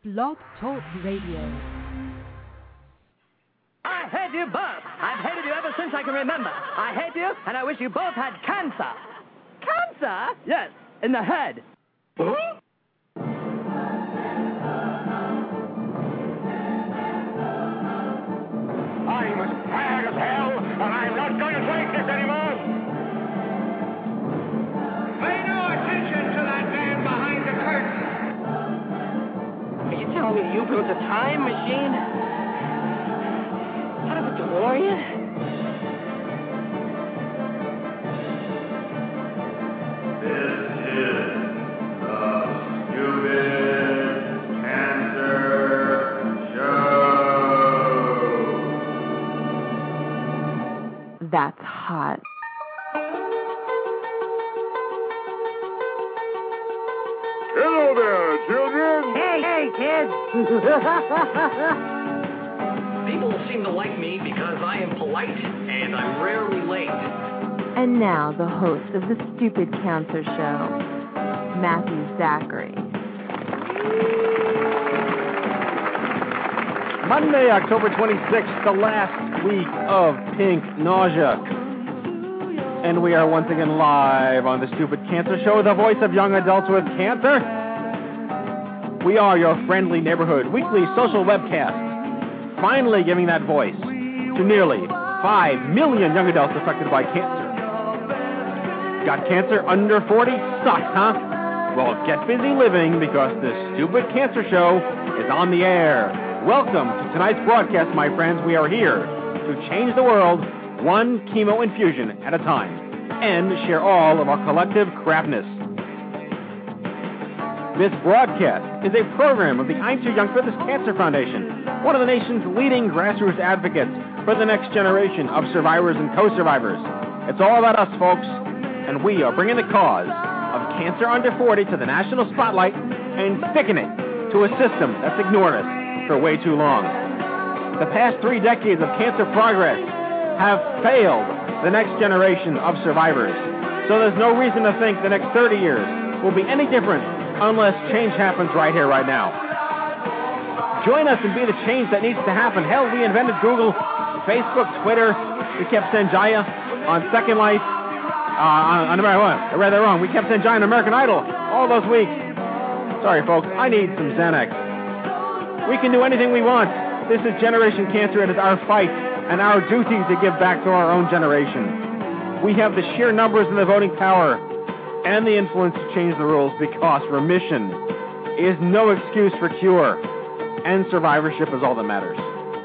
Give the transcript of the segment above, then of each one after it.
Blog Talk Radio. I hate you both. I've hated you ever since I can remember. I hate you, and I wish you both had cancer. Cancer? Yes, in the head. Huh? I'm as tired as hell, and I'm not going to take this anymore. Pay no attention to that man behind the curtain. Are you telling me you built a time machine? Out of a DeLorean? This is the Stupid Cancer Show. That's hot. Hello there, children. Hey, kids! People seem to like me because I am polite and I'm rarely late. And now the host of the Stupid Cancer Show, Matthew Zachary. Monday, October 26th, the last week of Pink Nausea. And we are once again live on the Stupid Cancer Show, the voice of young adults with cancer. We are your friendly neighborhood weekly social webcast, finally giving that voice to nearly 5 million young adults affected by cancer. Got cancer under 40? Sucks, huh? Well, get busy living because the Stupid Cancer Show is on the air. Welcome to tonight's broadcast, my friends. We are here to change the world one chemo infusion at a time and share all of our collective crapness. This broadcast is a program of the I'm Too Young for This Cancer Foundation, one of the nation's leading grassroots advocates for the next generation of survivors and co-survivors. It's all about us, folks, and we are bringing the cause of cancer under 40 to the national spotlight and sticking it to a system that's ignored us for way too long. The past 3 decades of cancer progress have failed the next generation of survivors. So there's no reason to think the next 30 years will be any different unless change happens right here, right now. Join us and be the change that needs to happen. Hell, we invented Google, Facebook, Twitter. We kept Sanjaya on Second Life. I read that wrong. We kept Sanjaya on American Idol all those weeks. Sorry, folks. I need some Xanax. We can do anything we want. This is Generation Cancer. It is our fight and our duty to give back to our own generation. We have the sheer numbers and the voting power and the influence to change the rules because remission is no excuse for cure, and survivorship is all that matters.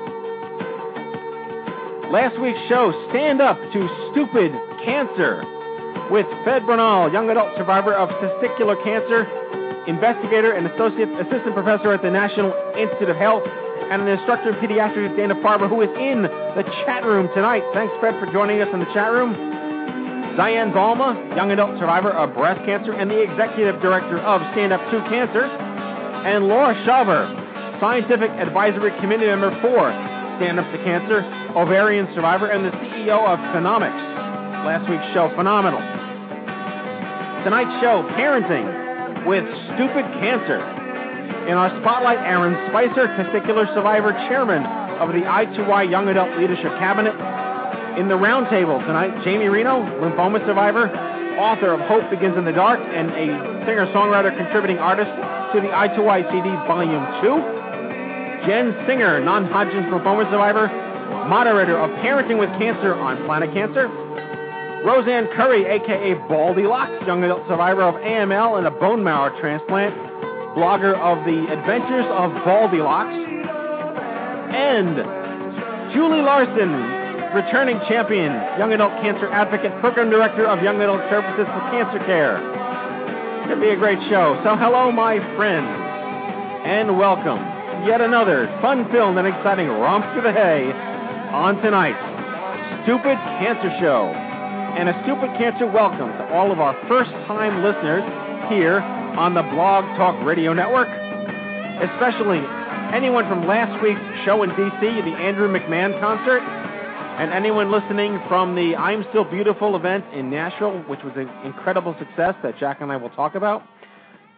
Last week's show, Stand Up to Stupid Cancer, with Fed Bernal, young adult survivor of testicular cancer, investigator and assistant professor at the National Institute of Health, and an instructor in pediatrics at Dana-Farber, who is in the chat room tonight. Thanks, Fred, for joining us in the chat room. Diane Balma, young adult survivor of breast cancer and the executive director of Stand Up to Cancer. And Laura Shawver, scientific advisory committee member for Stand Up to Cancer, ovarian survivor, and the CEO of Phenomics. Last week's show, phenomenal. Tonight's show, Parenting with Stupid Cancer. In our spotlight, Aaron Spicer, testicular survivor, chairman of the I2Y Young Adult Leadership Cabinet. In the roundtable tonight, Jamie Reno, lymphoma survivor, author of Hope Begins in the Dark, and a singer-songwriter contributing artist to the I2Y CD Volume 2. Jen Singer, non-Hodgkin's lymphoma survivor, moderator of Parenting with Cancer on Planet Cancer. Roseanne Curry, a.k.a. Baldylocks, young adult survivor of AML and a bone marrow transplant, blogger of the Adventures of Baldylocks. And Julie Larson, returning champion, young adult cancer advocate, program director of Young Adult Services for Cancer Care. It's going to be a great show. So hello, my friends, and welcome to yet another fun-filled and exciting romp through the hay on tonight's Stupid Cancer Show. And a Stupid Cancer welcome to all of our first-time listeners here on the Blog Talk Radio Network, especially anyone from last week's show in D.C., the Andrew McMahon concert, and anyone listening from the I'm Still Beautiful event in Nashville, which was an incredible success that Jack and I will talk about.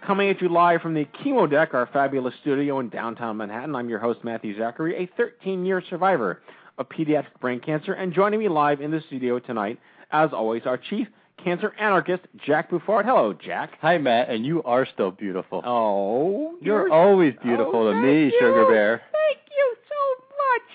Coming at you live from the Chemo Deck, our fabulous studio in downtown Manhattan, I'm your host, Matthew Zachary, a 13-year survivor of pediatric brain cancer. And joining me live in the studio tonight, as always, our chief cancer anarchist, Jack Buffard. Hello, Jack. Hi, Matt, and you are still beautiful. Oh, you're always beautiful to me, Sugar Bear. Thank you so much.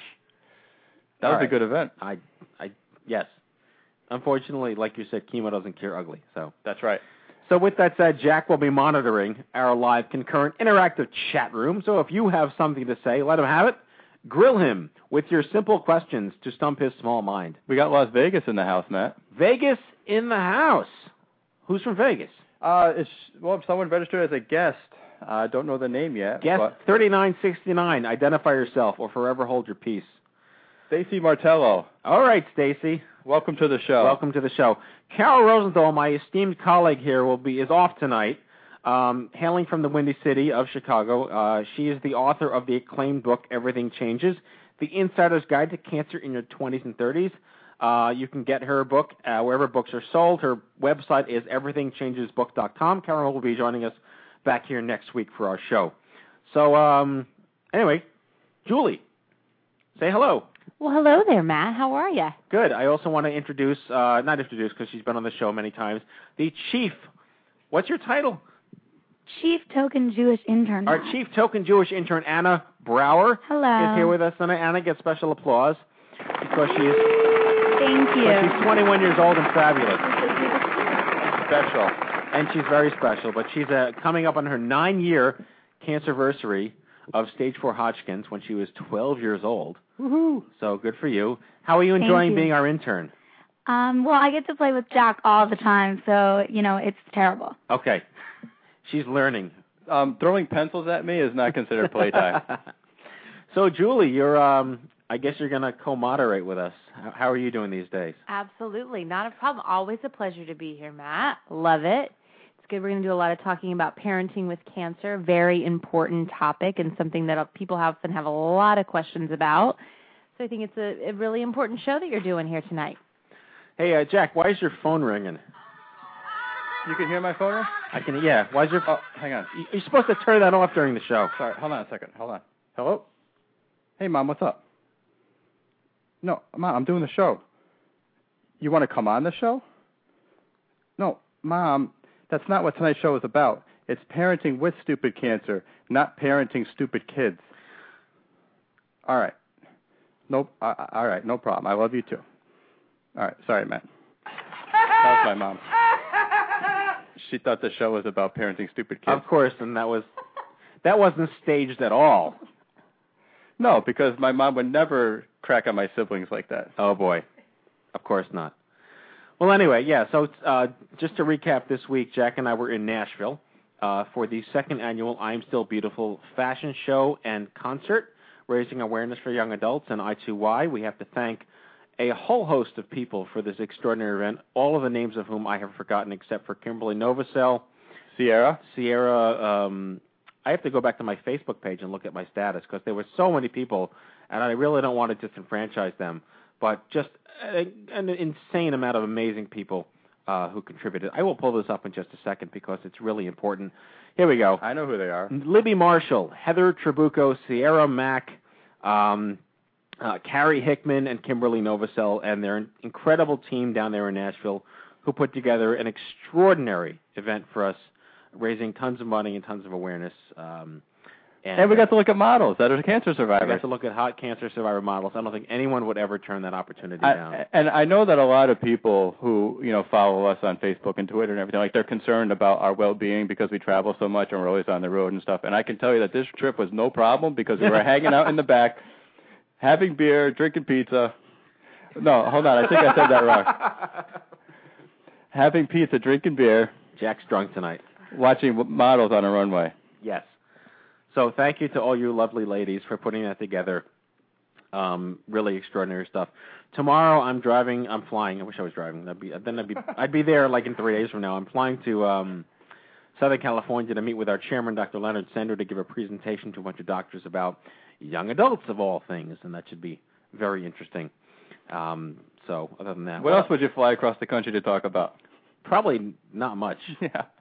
That was a good event. Yes. Unfortunately, like you said, chemo doesn't cure ugly. So that's right. So with that said, Jack will be monitoring our live concurrent interactive chat room. So if you have something to say, let him have it. Grill him with your simple questions to stump his small mind. We got Las Vegas in the house, Matt. Vegas in the house. Who's from Vegas? Someone registered as a guest. I don't know the name yet. Guest 3969. Identify yourself or forever hold your peace. Stacy Martello. All right, Stacy. Welcome to the show. Welcome to the show. Carol Rosenthal, my esteemed colleague here, is off tonight, hailing from the Windy City of Chicago. She is the author of the acclaimed book, Everything Changes, The Insider's Guide to Cancer in Your 20s and 30s. You can get her book wherever books are sold. Her website is everythingchangesbook.com. Carol will be joining us back here next week for our show. So, anyway, Julie, say hello. Well, hello there, Matt. How are you? Good. I also want to introduce, because she's been on the show many times, the chief. What's your title? Chief Token Jewish Intern. Our chief token Jewish intern, Anna Brower, hello, is here with us. And Anna gets special applause because she is. Thank you. She's 21 years old and fabulous. Special. And she's very special. But she's coming up on her 9-year cancerversary of stage 4 Hodgkin's when she was 12 years old. Woohoo! So good for you. How are you enjoying being our intern? Well, I get to play with Jack all the time, so, it's terrible. Okay. She's learning. Throwing pencils at me is not considered playtime. So, Julie, you're, I guess you're going to co-moderate with us. How are you doing these days? Absolutely. Not a problem. Always a pleasure to be here, Matt. Love it. Good. We're going to do a lot of talking about parenting with cancer, very important topic and something that people often have a lot of questions about. So I think it's a really important show that you're doing here tonight. Hey, Jack, why is your phone ringing? You can hear my phone ring? I can, yeah. Why is your... Oh, hang on. You're supposed to turn that off during the show. Sorry, hold on a second. Hold on. Hello? Hey, Mom, what's up? No, Mom, I'm doing the show. You want to come on the show? No, Mom... That's not what tonight's show is about. It's parenting with stupid cancer, not parenting stupid kids. All right. Nope. All right, no problem. I love you too. All right. Sorry, Matt. That was my mom. She thought the show was about parenting stupid kids. Of course, and that wasn't staged at all. No, because my mom would never crack on my siblings like that. Oh, boy. Of course not. Well, anyway, yeah, so just to recap this week, Jack and I were in Nashville for the second annual I'm Still Beautiful fashion show and concert, raising awareness for young adults and I2Y. We have to thank a whole host of people for this extraordinary event, all of the names of whom I have forgotten except for Kimberly Novosel. Sierra, I have to go back to my Facebook page and look at my status because there were so many people, and I really don't want to disenfranchise them. But just an insane amount of amazing people who contributed. I will pull this up in just a second because it's really important. Here we go. I know who they are. Libby Marshall, Heather Trabucco, Sierra Mack, Carrie Hickman, and Kimberly Novosel, and their incredible team down there in Nashville who put together an extraordinary event for us, raising tons of money and tons of awareness. And we got to look at models that are cancer survivors. We got to look at hot cancer survivor models. I don't think anyone would ever turn that opportunity down. And I know that a lot of people who, follow us on Facebook and Twitter and everything, they're concerned about our well-being because we travel so much and we're always on the road and stuff. And I can tell you that this trip was no problem because we were hanging out in the back, having beer, drinking pizza. No, hold on. I think I said that wrong. Having pizza, drinking beer. Jack's drunk tonight. Watching models on a runway. Yes. So thank you to all you lovely ladies for putting that together. Really extraordinary stuff. Tomorrow I'm flying. I wish I was driving. I'd be there like in 3 days from now. I'm flying to Southern California to meet with our chairman, Dr. Leonard Sender, to give a presentation to a bunch of doctors about young adults of all things, and that should be very interesting. So other than that, what else would you fly across the country to talk about? Probably not much. Yeah.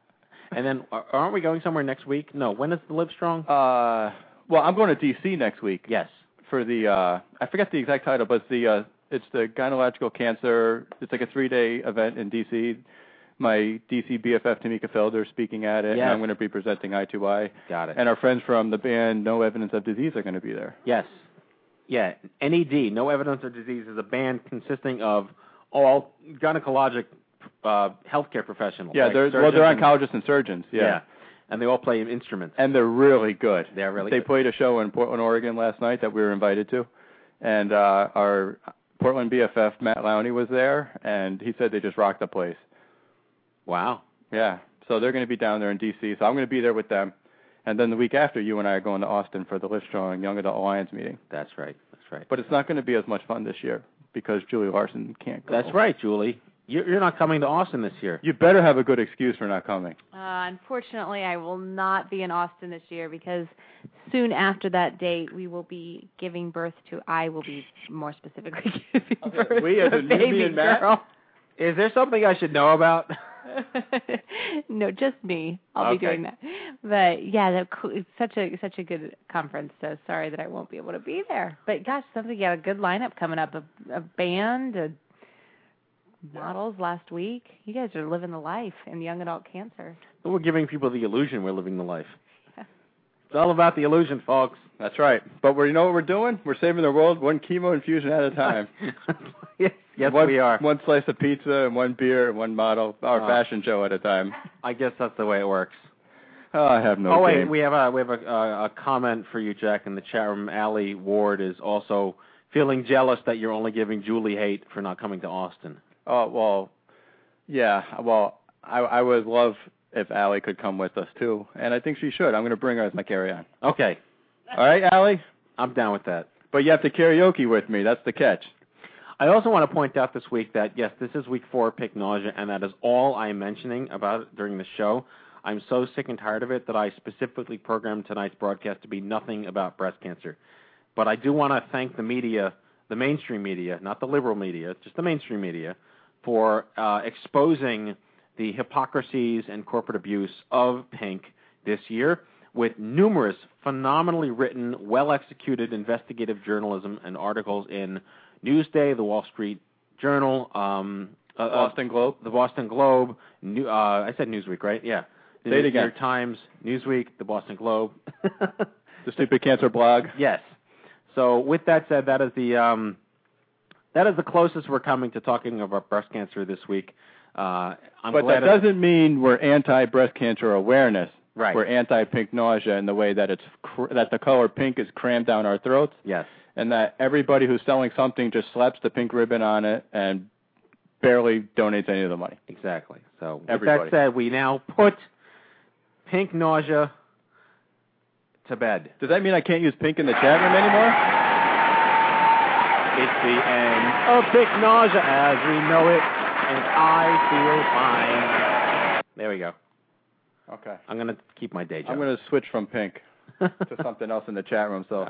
And then, aren't we going somewhere next week? No. When is the Livestrong? Well, I'm going to D.C. next week. Yes. For the, I forget the exact title, but it's the gynecological cancer. It's like a 3-day event in D.C. My D.C. BFF, Tamika Felder, is speaking at it, Yes. and I'm going to be presenting I2I. Got it. And our friends from the band No Evidence of Disease are going to be there. Yes. Yeah, NED, No Evidence of Disease, is a band consisting of all gynecologic healthcare professionals. Yeah, like they're oncologists and surgeons. Yeah, and they all play instruments. And they're really good. They're really They good. played a show in Portland, Oregon last night that we were invited to. And our Portland BFF, Matt Lowney, was there, and he said they just rocked the place. Wow. Yeah, so they're going to be down there in D.C., so I'm going to be there with them. And then the week after, you and I are going to Austin for the Livestrong Young Adult Alliance meeting. That's right. That's right. But it's not going to be as much fun this year because Julie Larson can't go. That's right, Julie. You're not coming to Austin this year. You better have a good excuse for not coming. Unfortunately, I will not be in Austin this year because soon after that date, we will be giving birth to, I will be more specifically giving birth We as to a a baby and Matt? girl. Is there something I should know about? No, just me. I'll be doing that. But yeah, it's such a good conference. So sorry that I won't be able to be there. But gosh, something got a good lineup coming up. A band, models last week. You guys are living the life in young adult cancer. We're giving people the illusion we're living the life. It's all about the illusion, folks. That's right. But you know what we're doing? We're saving the world one chemo infusion at a time. Yes, we are. One slice of pizza and one beer and one model, or fashion show at a time. I guess that's the way it works. Oh, I have no wait, game. we have a comment for you, Jack, in the chat room. Allie Ward is also feeling jealous that you're only giving Julie hate for not coming to Austin. Oh, well, yeah. Well, I would love if Allie could come with us, too. And I think she should. I'm going to bring her as my carry-on. Okay. All right, Allie? I'm down with that. But you have to karaoke with me. That's the catch. I also want to point out this week that, yes, this is week 4 of Pick Nausea, and that is all I'm mentioning about it during the show. I'm so sick and tired of it that I specifically programmed tonight's broadcast to be nothing about breast cancer. But I do want to thank the media, the mainstream media, not the liberal media, just the mainstream media, for exposing the hypocrisies and corporate abuse of Pink this year with numerous phenomenally written, well-executed investigative journalism and articles in Newsday, the Wall Street Journal, Boston Globe. The Boston Globe. I said Newsweek, right? Yeah. Say it again. New York Times, Newsweek, the Boston Globe. The Stupid Cancer blog. Yes. So with that said, that is the closest we're coming to talking about breast cancer this week. But that doesn't mean we're anti-breast cancer awareness. Right. We're anti-pink nausea in the way that that the color pink is crammed down our throats. Yes. And that everybody who's selling something just slaps the pink ribbon on it and barely donates any of the money. Exactly. So everybody. With that said, we now put pink nausea to bed. Does that mean I can't use pink in the chat room anymore? It's the end of Pink Nausea as we know it, and I feel fine. There we go. Okay. I'm going to keep my day job. I'm going to switch from pink to something else in the chat room. So. All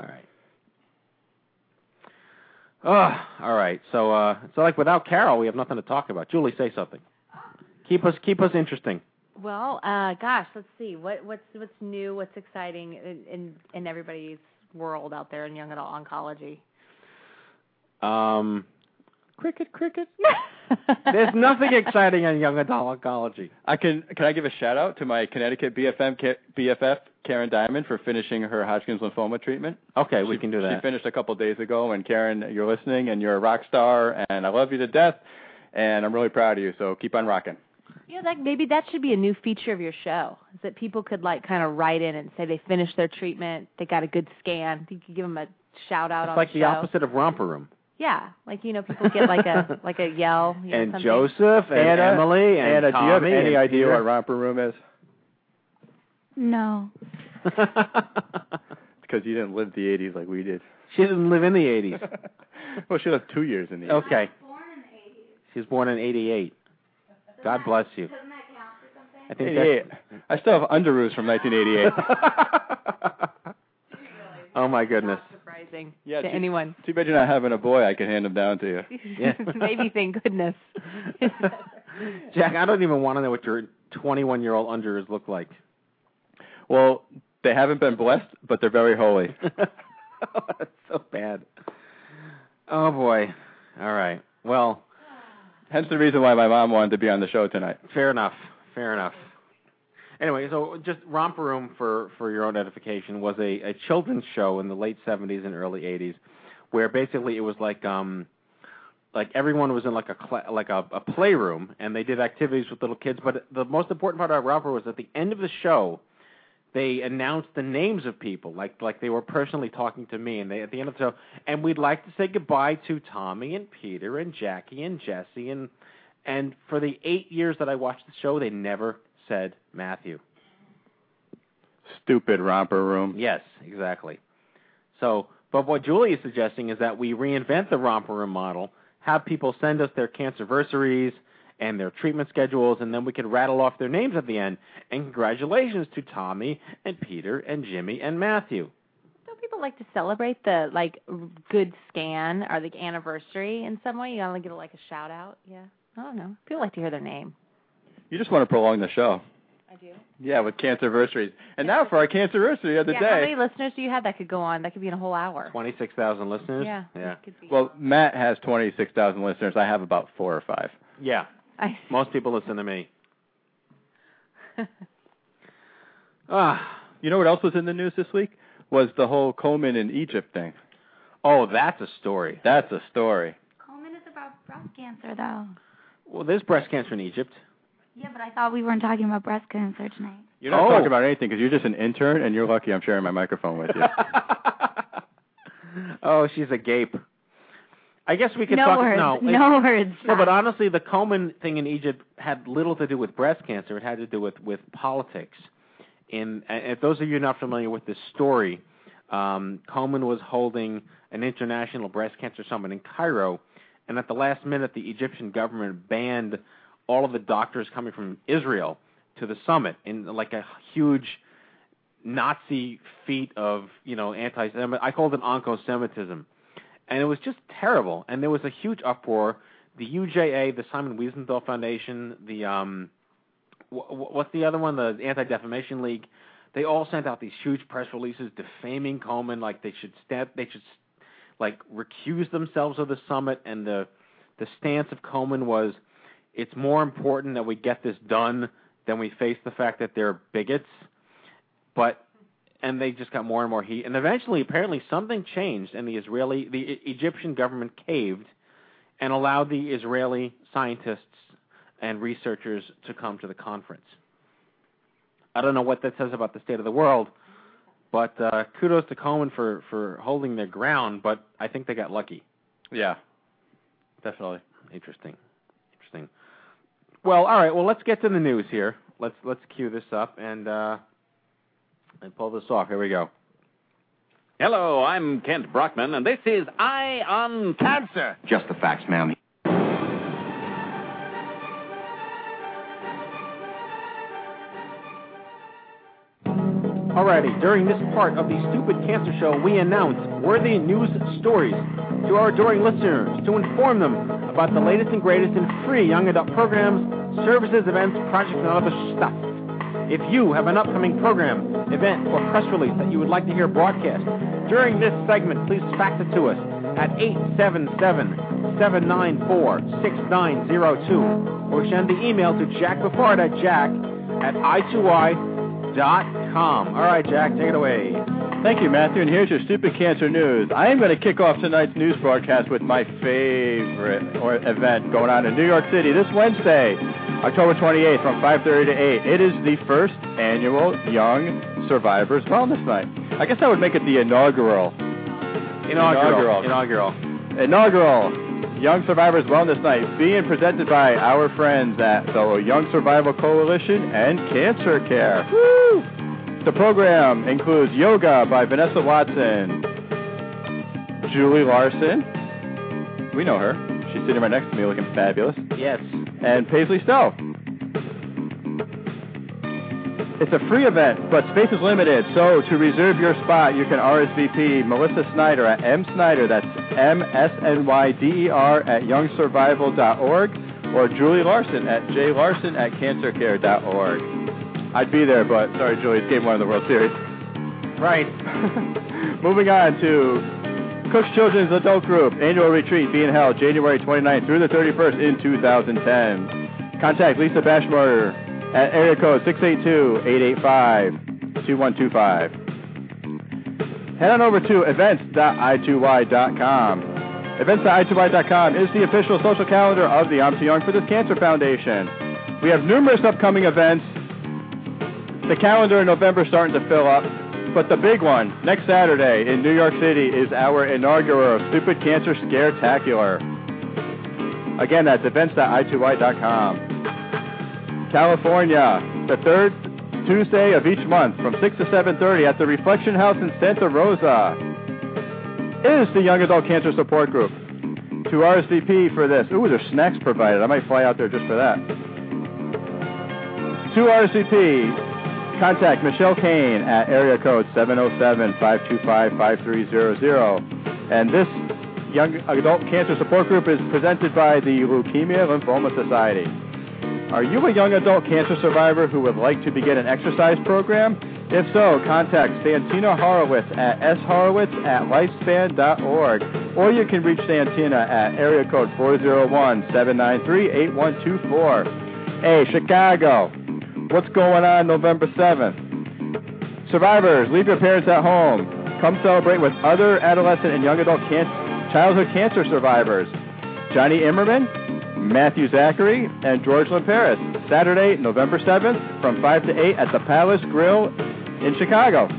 right. All right. So like without Carol, we have nothing to talk about. Julie, say something. Keep us interesting. Well, gosh, let's see. What's new? What's exciting in everybody's world out there in young adult oncology? Cricket. There's nothing exciting in young adult oncology. Can I give a shout out to my Connecticut BFF Karen Diamond for finishing her Hodgkin's lymphoma treatment? Okay, we can do that. She finished a couple days ago, and Karen, you're listening, and you're a rock star, and I love you to death, and I'm really proud of you. So keep on rocking. Yeah, maybe that should be a new feature of your show, is that people could kind of write in and say they finished their treatment, they got a good scan. You could give them a shout out on the show. It's like the opposite of Romper Room. Yeah, people get like a yell. And something. Joseph and Anna, Emily and Anna, Tommy. do you have any idea Peter? what Romper Room is? No. Because you didn't live the 80s like we did. She didn't live in the 80s. Well, she lived 2 years in the 80s. Okay. She was born in 88. God bless you. Doesn't that count for something? I think 88. I still have underoos from 1988. Oh, my goodness. Not surprising Yeah, to anyone. Too bad you're not having a boy. I can hand him down to you. Yeah. Maybe, thank goodness. Jack, I don't even want to know what your 21-year-old unders look like? Well, they haven't been blessed, but they're very holy. That's so bad. Oh, boy. All right. Well, hence the reason why my mom wanted to be on the show tonight. Fair enough. Anyway, so just Romper Room, for your own edification, was a children's show in the late 70s and early 80s, where basically it was like everyone was in like a playroom, and they did activities with little kids. But the most important part about Romper was at the end of the show, they announced the names of people, like they were personally talking to me, and at the end of the show, and we'd like to say goodbye to Tommy and Peter and Jackie and Jesse, and for the 8 years that I watched the show, they never said Matthew. Stupid Romper Room. Yes, exactly. So, but what Julie is suggesting is that we reinvent the Romper Room model, have people send us their cancerversaries and their treatment schedules, and then we could rattle off their names at the end. And congratulations to Tommy and Peter and Jimmy and Matthew. Don't people like to celebrate the good scan or the anniversary in some way? You gotta give it a shout out. Yeah, I don't know. People like to hear their name. You just want to prolong the show. I do. Yeah, with cancerversaries. And now for our cancerversary of the day. How many listeners do you have that could go on? That could be in a whole hour. 26,000 listeners. Yeah. Well, Matt has 26,000 listeners. I have about 4 or 5. Yeah. Most people listen to me. You know what else was in the news this week? Was the whole Komen in Egypt thing. Oh, that's a story. That's a story. Komen is about breast cancer, though. Well, there's breast cancer in Egypt. Yeah, but I thought we weren't talking about breast cancer tonight. You're not talking about anything because you're just an intern, and you're lucky I'm sharing my microphone with you. Oh, she's a gape. I guess we could no talk. Words. No words. No, but honestly, the Komen thing in Egypt had little to do with breast cancer. It had to do with politics. And if those of you not familiar with this story, Komen was holding an international breast cancer summit in Cairo, and at the last minute, the Egyptian government banned all of the doctors coming from Israel to the summit in like a huge Nazi feat of, anti-Semitism. I called it Onco-Semitism. And it was just terrible. And there was a huge uproar. The UJA, the Simon Wiesenthal Foundation, the what's the other one? The Anti-Defamation League. They all sent out these huge press releases defaming Komen, like they should recuse themselves of the summit. And the stance of Komen was, it's more important that we get this done than we face the fact that they're bigots. And they just got more and more heat. And eventually, apparently, something changed, and the Egyptian government caved and allowed the Israeli scientists and researchers to come to the conference. I don't know what that says about the state of the world, but kudos to Komen for holding their ground, but I think they got lucky. Yeah, definitely. Interesting. Well, all right. Well, let's get to the news here. Let's cue this up and pull this off. Here we go. Hello, I'm Kent Brockman, and this is Eye on Cancer. Just the facts, ma'am. Alrighty, during this part of the Stupid Cancer Show, we announce worthy news stories to our adoring listeners to inform them about the latest and greatest in free young adult programs, services, events, projects, and other stuff. If you have an upcoming program, event, or press release that you would like to hear broadcast during this segment, please fax it to us at 877-794-6902 or send the email to Jack Buffard at jack@i2i.com. All right, Jack, take it away. Thank you, Matthew, and here's your Stupid Cancer News. I am going to kick off tonight's news broadcast with my favorite event going on in New York City this Wednesday, October 28th from 5:30 to 8. It is the first annual Young Survivors Wellness Night. I guess I would make it the inaugural Young Survivors Wellness Night, being presented by our friends at the Young Survival Coalition and Cancer Care. Woo! The program includes yoga by Vanessa Watson, Julie Larson, we know her, she's sitting right next to me looking fabulous. Yes. And Paisley Stowe. It's a free event, but space is limited, so to reserve your spot, you can RSVP Melissa Snyder at msnyder, that's MSNYDER at youngsurvival.org, or Julie Larson at jlarson@cancercare.org. I'd be there, but sorry, Julie, it's Game 1 of the World Series. Right. Moving on to Cook's Children's Adult Group Annual Retreat being held January 29th through the 31st in 2010. Contact Lisa Bashmore at area code 682-885-2125. Head on over to events.i2y.com. Events.i2y.com is the official social calendar of the I'm Too Young for This Cancer Foundation. We have numerous upcoming events. The calendar in November is starting to fill up, but the big one, next Saturday in New York City, is our inaugural Stupid Cancer Scare-tacular. Again, that's events.i2y.com. California, the third Tuesday of each month from 6 to 7:30 at the Reflection House in Santa Rosa is the Young Adult Cancer Support Group. To RSVP for this, there's snacks provided. I might fly out there just for that. To RSVP, contact Michelle Kane at area code 707-525-5300. And this Young Adult Cancer Support Group is presented by the Leukemia Lymphoma Society. Are you a young adult cancer survivor who would like to begin an exercise program? If so, contact Santina Horowitz at shorowitz@lifespan.org, or you can reach Santina at area code 401-793-8124. Hey, Chicago, what's going on November 7th? Survivors, leave your parents at home. Come celebrate with other adolescent and young adult childhood cancer survivors. Johnny Immerman, Matthew Zachary, and George Lamperis. Saturday, November 7th, from 5 to 8 at the Palace Grill in Chicago.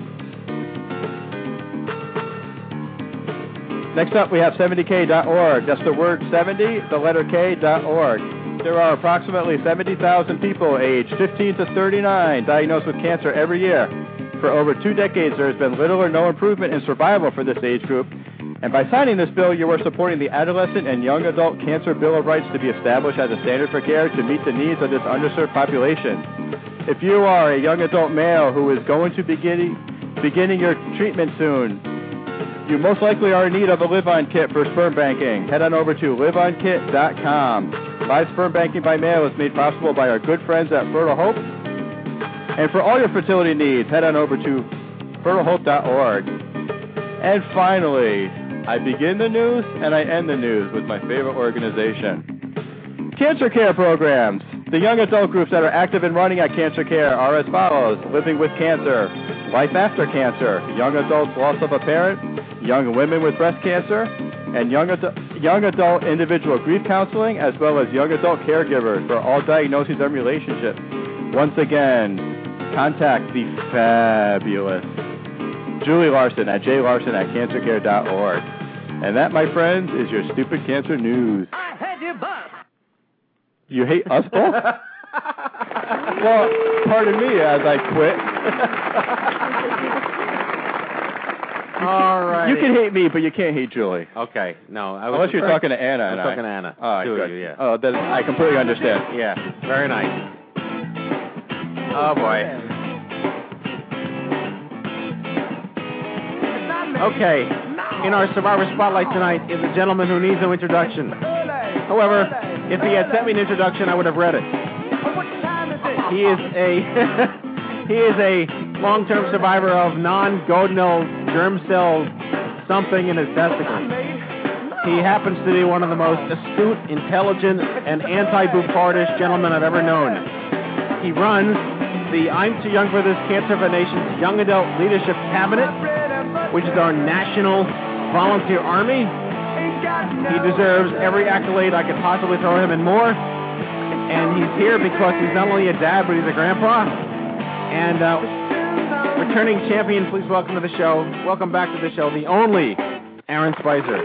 Next up, we have 70k.org. That's the word 70, the letter K.org. There are approximately 70,000 people aged 15 to 39 diagnosed with cancer every year. For over 2 decades, there has been little or no improvement in survival for this age group. And by signing this bill, you are supporting the Adolescent and Young Adult Cancer Bill of Rights to be established as a standard for care to meet the needs of this underserved population. If you are a young adult male who is going to be beginning your treatment soon, you most likely are in need of a live-on kit for sperm banking. Head on over to liveonkit.com. Live sperm banking by mail is made possible by our good friends at Fertile Hope. And for all your fertility needs, head on over to fertilehope.org. And finally, I begin the news and I end the news with my favorite organization. Cancer care programs. The young adult groups that are active and running at Cancer Care are as follows: Living with Cancer, Life After Cancer, Young Adults Loss of a Parent, Young Women with Breast Cancer, and Young Adult Individual Grief Counseling, as well as Young Adult Caregivers for all diagnoses and relationships. Once again, contact the fabulous Julie Larson at jlarson@cancercare.org. And that, my friends, is your Stupid Cancer News. I hate you both. You hate us both? Well, pardon me as I quit. All right. You can hate me, but you can't hate Julie. Okay. No. Unless you're talking to Anna and I'm talking to Anna. All right, good. You, yeah. Oh, then I completely understand. Yeah. Very nice. Oh, boy. Okay. In our Survivor Spotlight tonight is a gentleman who needs no introduction. However, if he had sent me an introduction, I would have read it. He is a long-term survivor of non-Godinal germ cell something in his testicles. He happens to be one of the most astute, intelligent, and anti-Bupardish gentlemen I've ever known. He runs the I'm Too Young for This Cancer Foundation's Young Adult Leadership Cabinet, which is our national volunteer army. He deserves every accolade I could possibly throw him and more. And he's here because he's not only a dad, but he's a grandpa. And returning champion, please welcome to the show. Welcome back to the show, the only Aaron Spicer.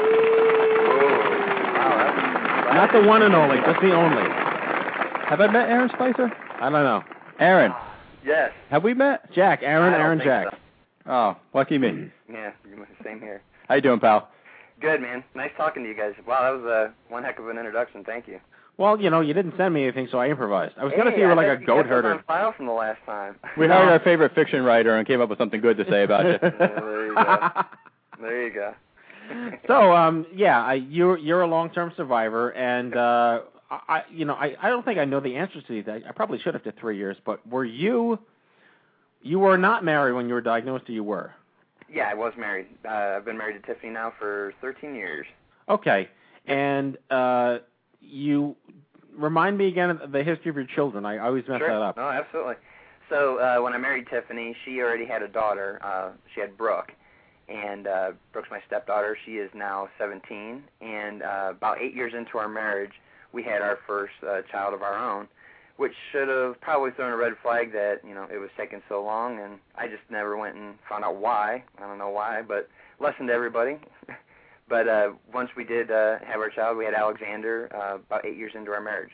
Not the one and only, just the only. Have I met Aaron Spicer? I don't know. Aaron. Yes. Have we met? Jack. Aaron, Jack. So. Oh, lucky me. Yeah, same here. How you doing, pal? Good, man. Nice talking to you guys. Wow, that was one heck of an introduction. Thank you. Well, you know, you didn't send me anything, so I improvised. I was going to say you were like a goat herder. On file from the last time. We hired our favorite fiction writer and came up with something good to say about you. There you go. There you go. So, you're a long-term survivor, and I don't think I know the answers to these. I probably should have to 3 years, but were you were not married when you were diagnosed, or you were? Yeah, I was married. I've been married to Tiffany now for 13 years. Okay. And you remind me again of the history of your children. I always mess that up. No, absolutely. So when I married Tiffany, she already had a daughter. She had Brooke. And Brooke's my stepdaughter. She is now 17. And about 8 years into our marriage, we had our first child of our own, which should have probably thrown a red flag that, it was taking so long. And I just never went and found out why. I don't know why, but lesson to everybody. But once we did have our child, we had Alexander about 8 years into our marriage.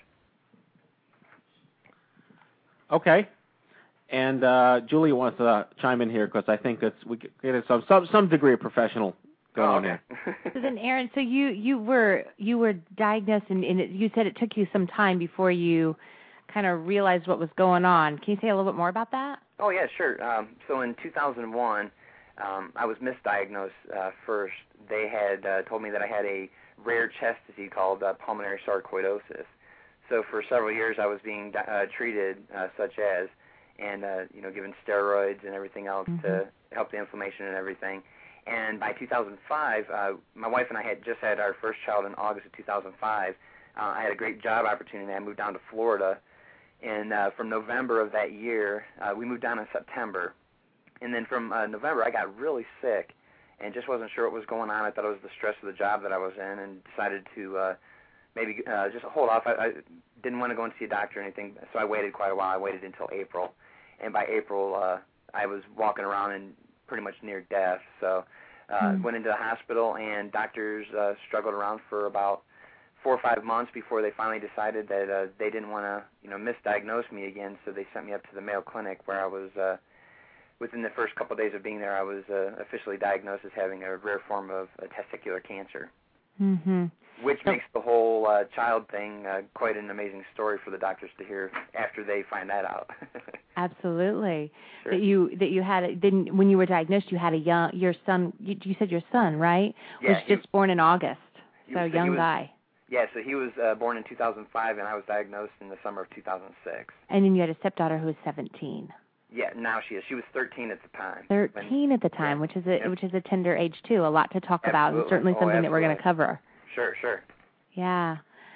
Okay. And Julie wants to chime in here because I think we get some degree of professional going on here. So then, Aaron, so you were diagnosed, and you said it took you some time before you kind of realized what was going on. Can you say a little bit more about that? Oh, yeah, sure. So in 2001, I was misdiagnosed first. They had told me that I had a rare chest disease called pulmonary sarcoidosis. So for several years I was being treated such as, and given steroids and everything else to help the inflammation and everything. And by 2005, my wife and I had just had our first child in August of 2005. I had a great job opportunity. I moved down to Florida. And from November of that year, we moved down in September. And then from November, I got really sick and just wasn't sure what was going on. I thought it was the stress of the job that I was in, and decided to maybe just hold off. I didn't want to go and see a doctor or anything, so I waited quite a while. I waited until April. And by April, I was walking around and pretty much near death. So went into the hospital, and doctors struggled around for about 4 or 5 months before they finally decided that they didn't want to, misdiagnose me again. So they sent me up to the Mayo Clinic, where I was, within the first couple of days of being there, I was officially diagnosed as having a rare form of testicular cancer. Which makes the whole child thing quite an amazing story for the doctors to hear after they find that out. Absolutely. Sure. That you had then when you were diagnosed, you had your son. You said your son, right? Yeah, was just born in August. So young guy. Yeah, so he was born in 2005, and I was diagnosed in the summer of 2006. And then you had a stepdaughter who was 17. Yeah, now she is. She was 13 at the time. 13 at the time, yeah. which is a tender age too. A lot to talk about, and certainly something that we're going to cover. Sure. Yeah.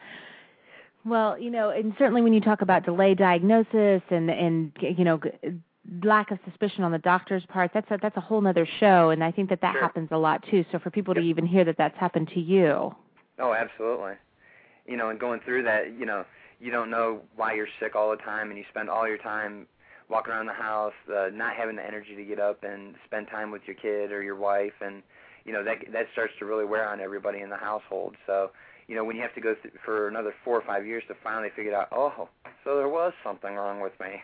Well, and certainly when you talk about delayed diagnosis and lack of suspicion on the doctor's part, that's a whole other show, and I think that happens a lot too. So for people to even hear that that's happened to you. Oh, absolutely. And going through that, you don't know why you're sick all the time, and you spend all your time walking around the house, not having the energy to get up and spend time with your kid or your wife, and that starts to really wear on everybody in the household. So, when you have to go for another 4 or 5 years to finally figure out, oh, so there was something wrong with me.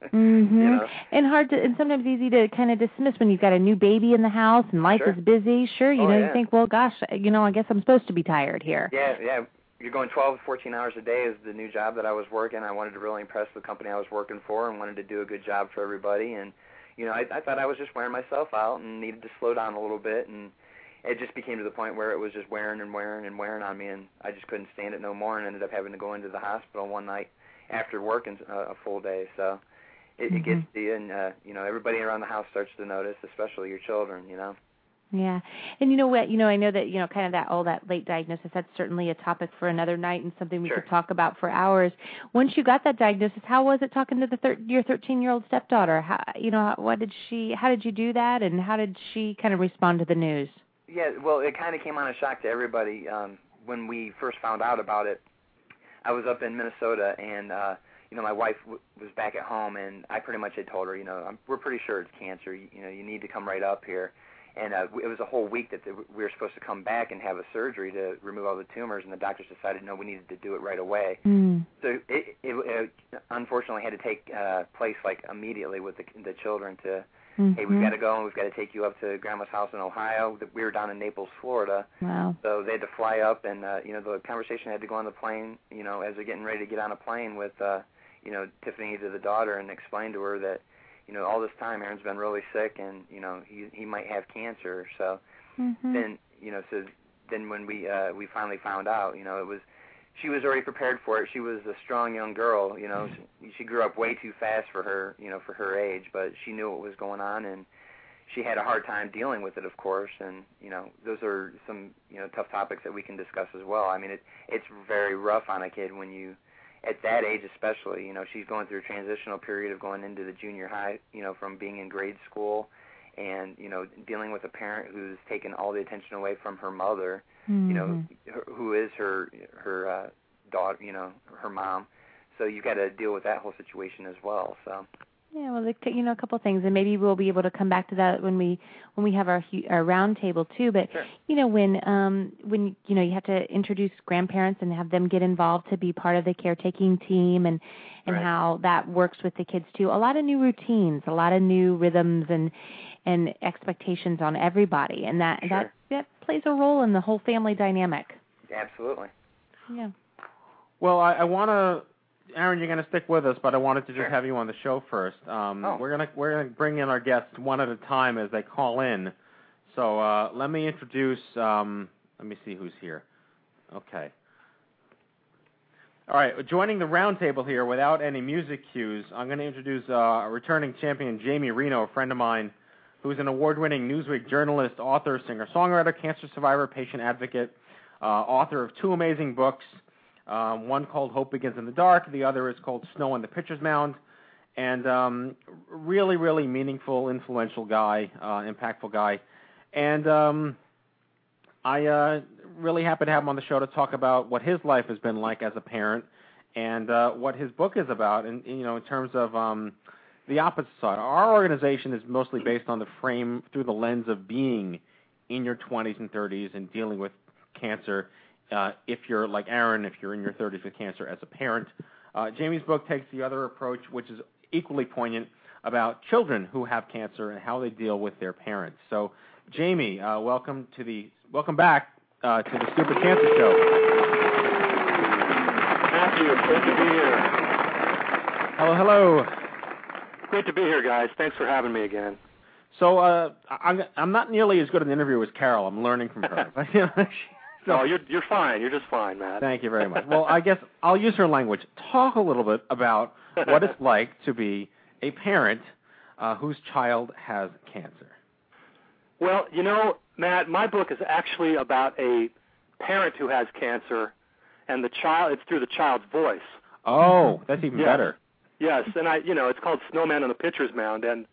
And sometimes easy to kind of dismiss when you've got a new baby in the house and life is busy. Sure, you think, well, gosh, I guess I'm supposed to be tired here. Yeah. You're going 12 to 14 hours a day is the new job that I was working. I wanted to really impress the company I was working for and wanted to do a good job for everybody. And, I thought I was just wearing myself out and needed to slow down a little bit. And it just became to the point where it was just wearing on me. And I just couldn't stand it no more and ended up having to go into the hospital one night after working a full day. So it gets to you. And, everybody around the house starts to notice, especially your children, Yeah. And you know what, I know that, kind of that late diagnosis, that's certainly a topic for another night and something we could talk about for hours. Once you got that diagnosis, how was it talking to your 13-year-old stepdaughter? How did you do that, and how did she kind of respond to the news? Yeah, well, it kind of came on a shock to everybody. When we first found out about it, I was up in Minnesota, and, my wife was back at home, and I pretty much had told her, we're pretty sure it's cancer. You need to come right up here. And it was a whole week that we were supposed to come back and have a surgery to remove all the tumors, and the doctors decided, no, we needed to do it right away. So it unfortunately had to take place like immediately with the children to, hey, we've got to go and we've got to take you up to Grandma's house in Ohio. We were down in Naples, Florida. Wow. So they had to fly up, and, the conversation had to go on the plane, as they're getting ready to get on a plane with, Tiffany to the daughter, and explain to her that, all this time Aaron's been really sick, and he might have cancer. So then so then when we finally found out, it was she was already prepared for it. She was a strong young girl, you know. She grew up way too fast for her, you know, for her age, but she knew what was going on, and she had a hard time dealing with it, of course. And you know, those are some, you know, tough topics that we can discuss as well. I mean, it's very rough on a kid when you, at that age especially, you know, she's going through a transitional period of going into the junior high, you know, from being in grade school, and you know, dealing with a parent who's taken all the attention away from her mother, you know, who is her daughter, you know, her mom. So you got to deal with that whole situation as well. So. Yeah, well, you know, a couple of things, and maybe we'll be able to come back to that when we have our round table too. But sure. You know, when you know, you have to introduce grandparents and have them get involved to be part of the caretaking team, and right. how that works with the kids too. A lot of new routines, a lot of new rhythms and expectations on everybody, and that sure. that plays a role in the whole family dynamic. Absolutely. Yeah. Well, I want to. Aaron, you're going to stick with us, but I wanted to just sure. have you on the show first. We're gonna bring in our guests one at a time as they call in. So let me introduce. Let me see who's here. Okay. All right, joining the round table here without any music cues, I'm going to introduce a returning champion, Jamie Reno, a friend of mine, who's an award-winning Newsweek journalist, author, singer-songwriter, cancer survivor, patient advocate, author of 2 amazing books. One called Hope Begins in the Dark. The other is called Snow on the Pitcher's Mound. And really, really meaningful, influential guy, impactful guy. And I really happy to have him on the show to talk about what his life has been like as a parent and what his book is about. And, you know, in terms of the opposite side. Our organization is mostly based on the frame through the lens of being in your 20s and 30s and dealing with cancer. If you're like Aaron, if you're in your 30s with cancer as a parent. Jamie's book takes the other approach, which is equally poignant, about children who have cancer and how they deal with their parents. So, Jamie, welcome back to the Stupid Cancer Show. Matthew, great to be here. Hello. Great to be here, guys. Thanks for having me again. So, I'm not nearly as good an interviewer as Carol. I'm learning from her. So, you're fine. You're just fine, Matt. Thank you very much. Well, I guess I'll use her language. Talk a little bit about what it's like to be a parent whose child has cancer. Well, you know, Matt, my book is actually about a parent who has cancer, and it's through the child's voice. Oh, that's even better. Yes, and it's called Snowman on the Pitcher's Mound, and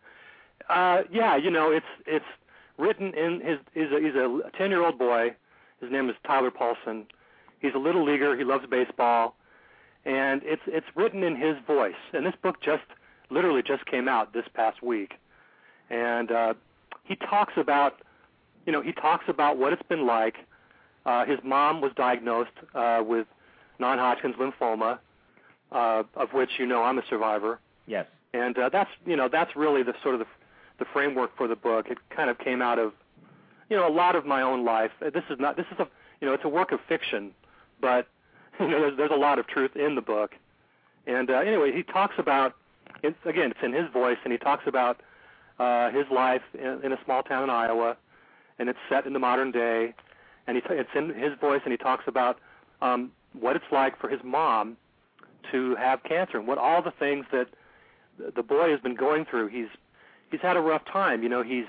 it's written in he's a 10-year-old boy. His name is Tyler Paulson. He's a little leaguer. He loves baseball, and it's written in his voice. And this book literally just came out this past week, and he talks about what it's been like. His mom was diagnosed with non-Hodgkin's lymphoma, of which I'm a survivor. Yes. And that's really the sort of the framework for the book. It kind of came out of a lot of my own life. This is it's a work of fiction, but there's a lot of truth in the book. And anyway, he talks about it's in his voice, and he talks about his life in a small town in Iowa, and it's set in the modern day, and it's in his voice, and he talks about what it's like for his mom to have cancer and what all the things that the boy has been going through. He's had a rough time.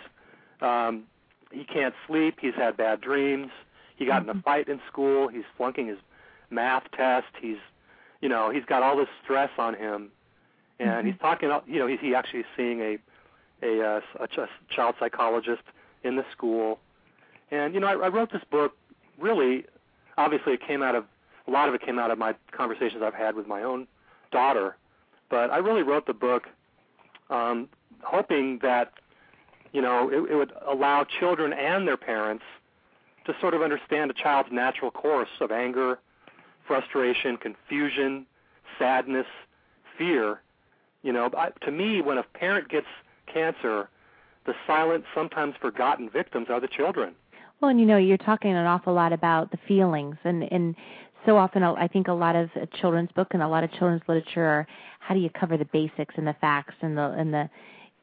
He can't sleep. He's had bad dreams. He got in a fight in school. He's flunking his math test. He's got all this stress on him, and he's talking. He's actually seeing a child psychologist in the school. And I wrote this book. Really, obviously, a lot of it came out of my conversations I've had with my own daughter. But I really wrote the book hoping that it would allow children and their parents to sort of understand a child's natural course of anger, frustration, confusion, sadness, fear. To me, when a parent gets cancer, the silent, sometimes forgotten victims are the children. Well, and you're talking an awful lot about the feelings, and so often I think a lot of children's book and a lot of children's literature are how do you cover the basics and the facts and the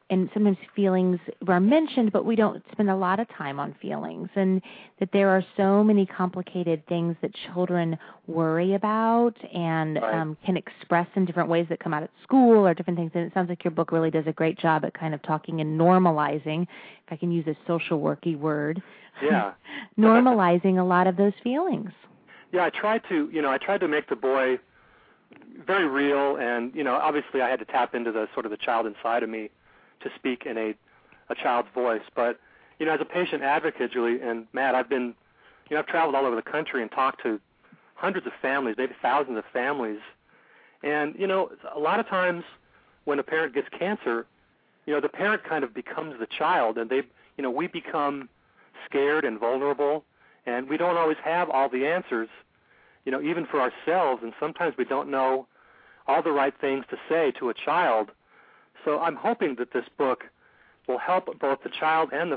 and sometimes feelings are mentioned, but we don't spend a lot of time on feelings, and that there are so many complicated things that children worry about and can express in different ways that come out at school or different things. And it sounds like your book really does a great job at kind of talking and normalizing, if I can use a social worky word, normalizing a lot of those feelings. Yeah, I tried to make the boy very real, and obviously I had to tap into the sort of the child inside of me to speak in a child's voice. But as a patient advocate, Julie and Matt, I've traveled all over the country and talked to hundreds of families, maybe thousands of families, and a lot of times when a parent gets cancer, the parent kind of becomes the child, and we become scared and vulnerable, and we don't always have all the answers, even for ourselves, and sometimes we don't know all the right things to say to a child. So I'm hoping that this book will help both the child and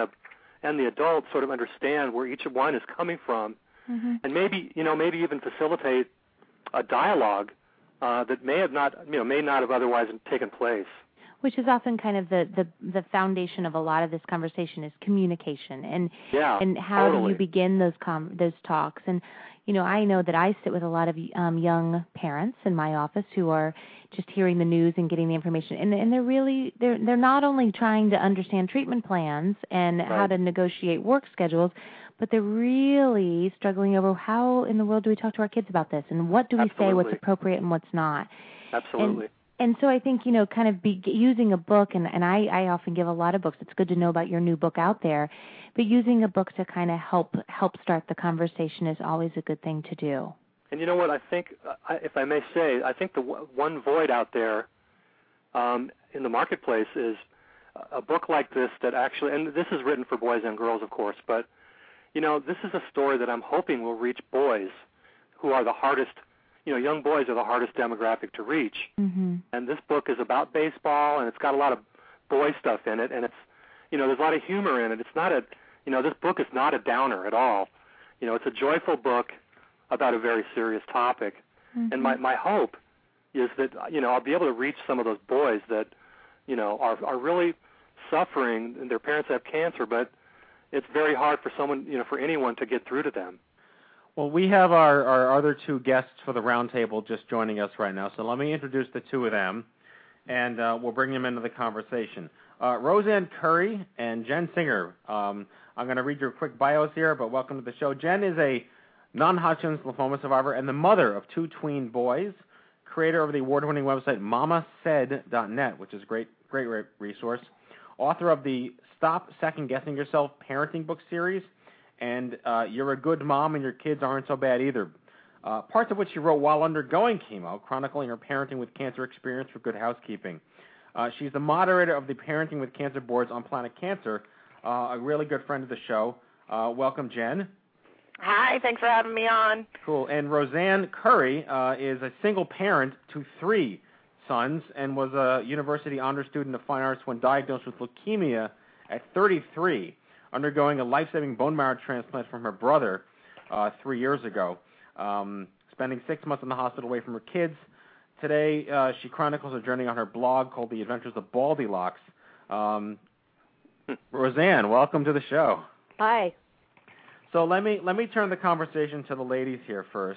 the adult sort of understand where each one is coming from, and maybe even facilitate a dialogue that may not have otherwise taken place. Which is often kind of the foundation of a lot of this conversation is communication, and how do you begin those talks. And I know that I sit with a lot of young parents in my office who are just hearing the news and getting the information, and they're not only trying to understand treatment plans and how to negotiate work schedules, but they're really struggling over how in the world do we talk to our kids about this, and what do we say, what's appropriate and what's not. Absolutely. And so I think, kind of using a book, and I often give a lot of books. It's good to know about your new book out there, but using a book to kind of help start the conversation is always a good thing to do. And you know what, I think, if I may say, I think the one void out there in the marketplace is a book like this that actually, and this is written for boys and girls, of course, but, this is a story that I'm hoping will reach boys who are the hardest. Young boys are the hardest demographic to reach. And this book is about baseball, and it's got a lot of boy stuff in it, and it's, there's a lot of humor in it. It's not this book is not a downer at all. It's a joyful book about a very serious topic. And my hope is that, I'll be able to reach some of those boys that, are really suffering, and their parents have cancer, but it's very hard for someone, for anyone to get through to them. Well, we have our other two guests for the roundtable just joining us right now, so let me introduce the two of them, and we'll bring them into the conversation. Roseanne Curry and Jen Singer. I'm going to read your quick bios here, but welcome to the show. Jen is a non-Hodgkin's lymphoma survivor and the mother of two tween boys, creator of the award-winning website mamasaid.net, which is a great resource, author of the Stop Second Guessing Yourself parenting book series, and You're a Good Mom and Your Kids Aren't So Bad Either, parts of which she wrote while undergoing chemo, chronicling her parenting with cancer experience for Good Housekeeping. She's the moderator of the Parenting with Cancer boards on Planet Cancer, a really good friend of the show. Welcome, Jen. Hi, thanks for having me on. Cool. And Roseanne Curry is a single parent to 3 sons and was a university honor student of fine arts when diagnosed with leukemia at 33. Undergoing a life-saving bone marrow transplant from her brother 3 years ago, spending 6 months in the hospital away from her kids. Today, she chronicles her journey on her blog called The Adventures of Baldilocks. Roseanne, welcome to the show. Hi. So let me turn the conversation to the ladies here first.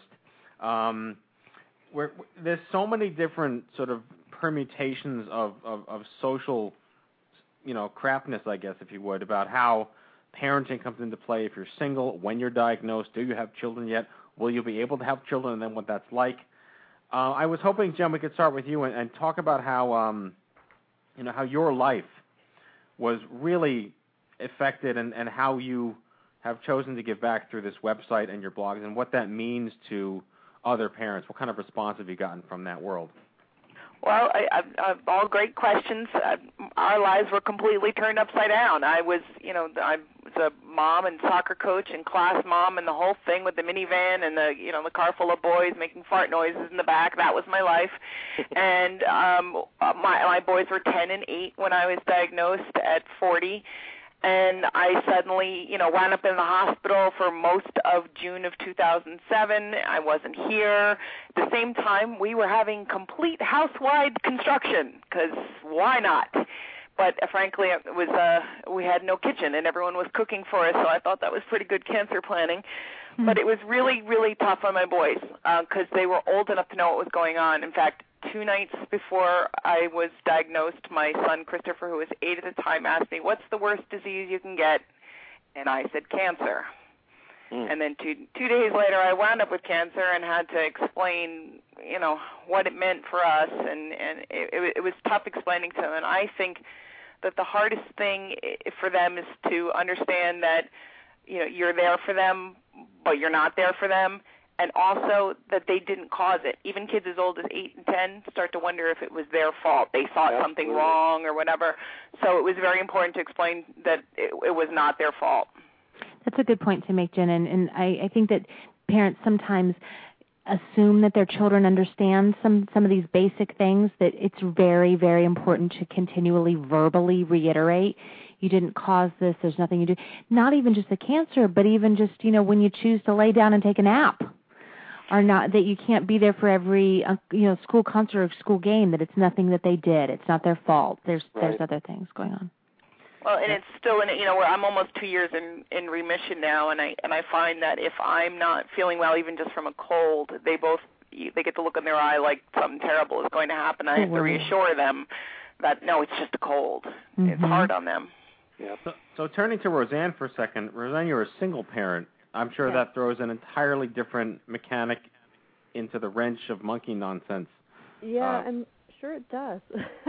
There's so many different sort of permutations of social, crapness, I guess, if you would, about how parenting comes into play. If you're single, when you're diagnosed, do you have children yet? Will you be able to have children, and then what that's like? I was hoping, Jen, we could start with you and talk about how, how your life was really affected and how you have chosen to give back through this website and your blogs and what that means to other parents. What kind of response have you gotten from that world? Well, all great questions. Our lives were completely turned upside down. I was a mom and soccer coach and class mom and the whole thing with the minivan and the car full of boys making fart noises in the back. That was my life. And my boys were 10 and 8 when I was diagnosed at 40. And I suddenly, wound up in the hospital for most of June of 2007. I wasn't here. At the same time, we were having complete house-wide construction, because why not? but frankly, it was we had no kitchen and everyone was cooking for us, so I thought that was pretty good cancer planning. Mm-hmm. But it was really, really tough on my boys because they were old enough to know what was going on. In fact, 2 nights before I was diagnosed, my son Christopher, who was 8 at the time, asked me, "What's the worst disease you can get?" And I said, "Cancer." And then two days later, I wound up with cancer and had to explain, what it meant for us, and it was tough explaining to them. And I think that the hardest thing for them is to understand that, you're there for them, but you're not there for them, and also that they didn't cause it. Even kids as old as 8 and 10 start to wonder if it was their fault. They thought something wrong or whatever. So it was very important to explain that it was not their fault. That's a good point to make, Jen, and I think that parents sometimes assume that their children understand some of these basic things, that it's very, very important to continually verbally reiterate, you didn't cause this, there's nothing you do. Not even just the cancer, but even just, when you choose to lay down and take a nap, or not, that you can't be there for every, school concert or school game, that it's nothing that they did. It's not their fault. There's other things going on. Well, and it's still I'm almost 2 years in remission now, and I find that if I'm not feeling well, even just from a cold, they get the look in their eye like something terrible is going to happen. I have to reassure them that no, it's just a cold. Mm-hmm. It's hard on them. Yeah. So turning to Roseanne for a second, Roseanne, you're a single parent. I'm sure that throws an entirely different mechanic into the wrench of monkey nonsense. Yeah, I'm sure it does.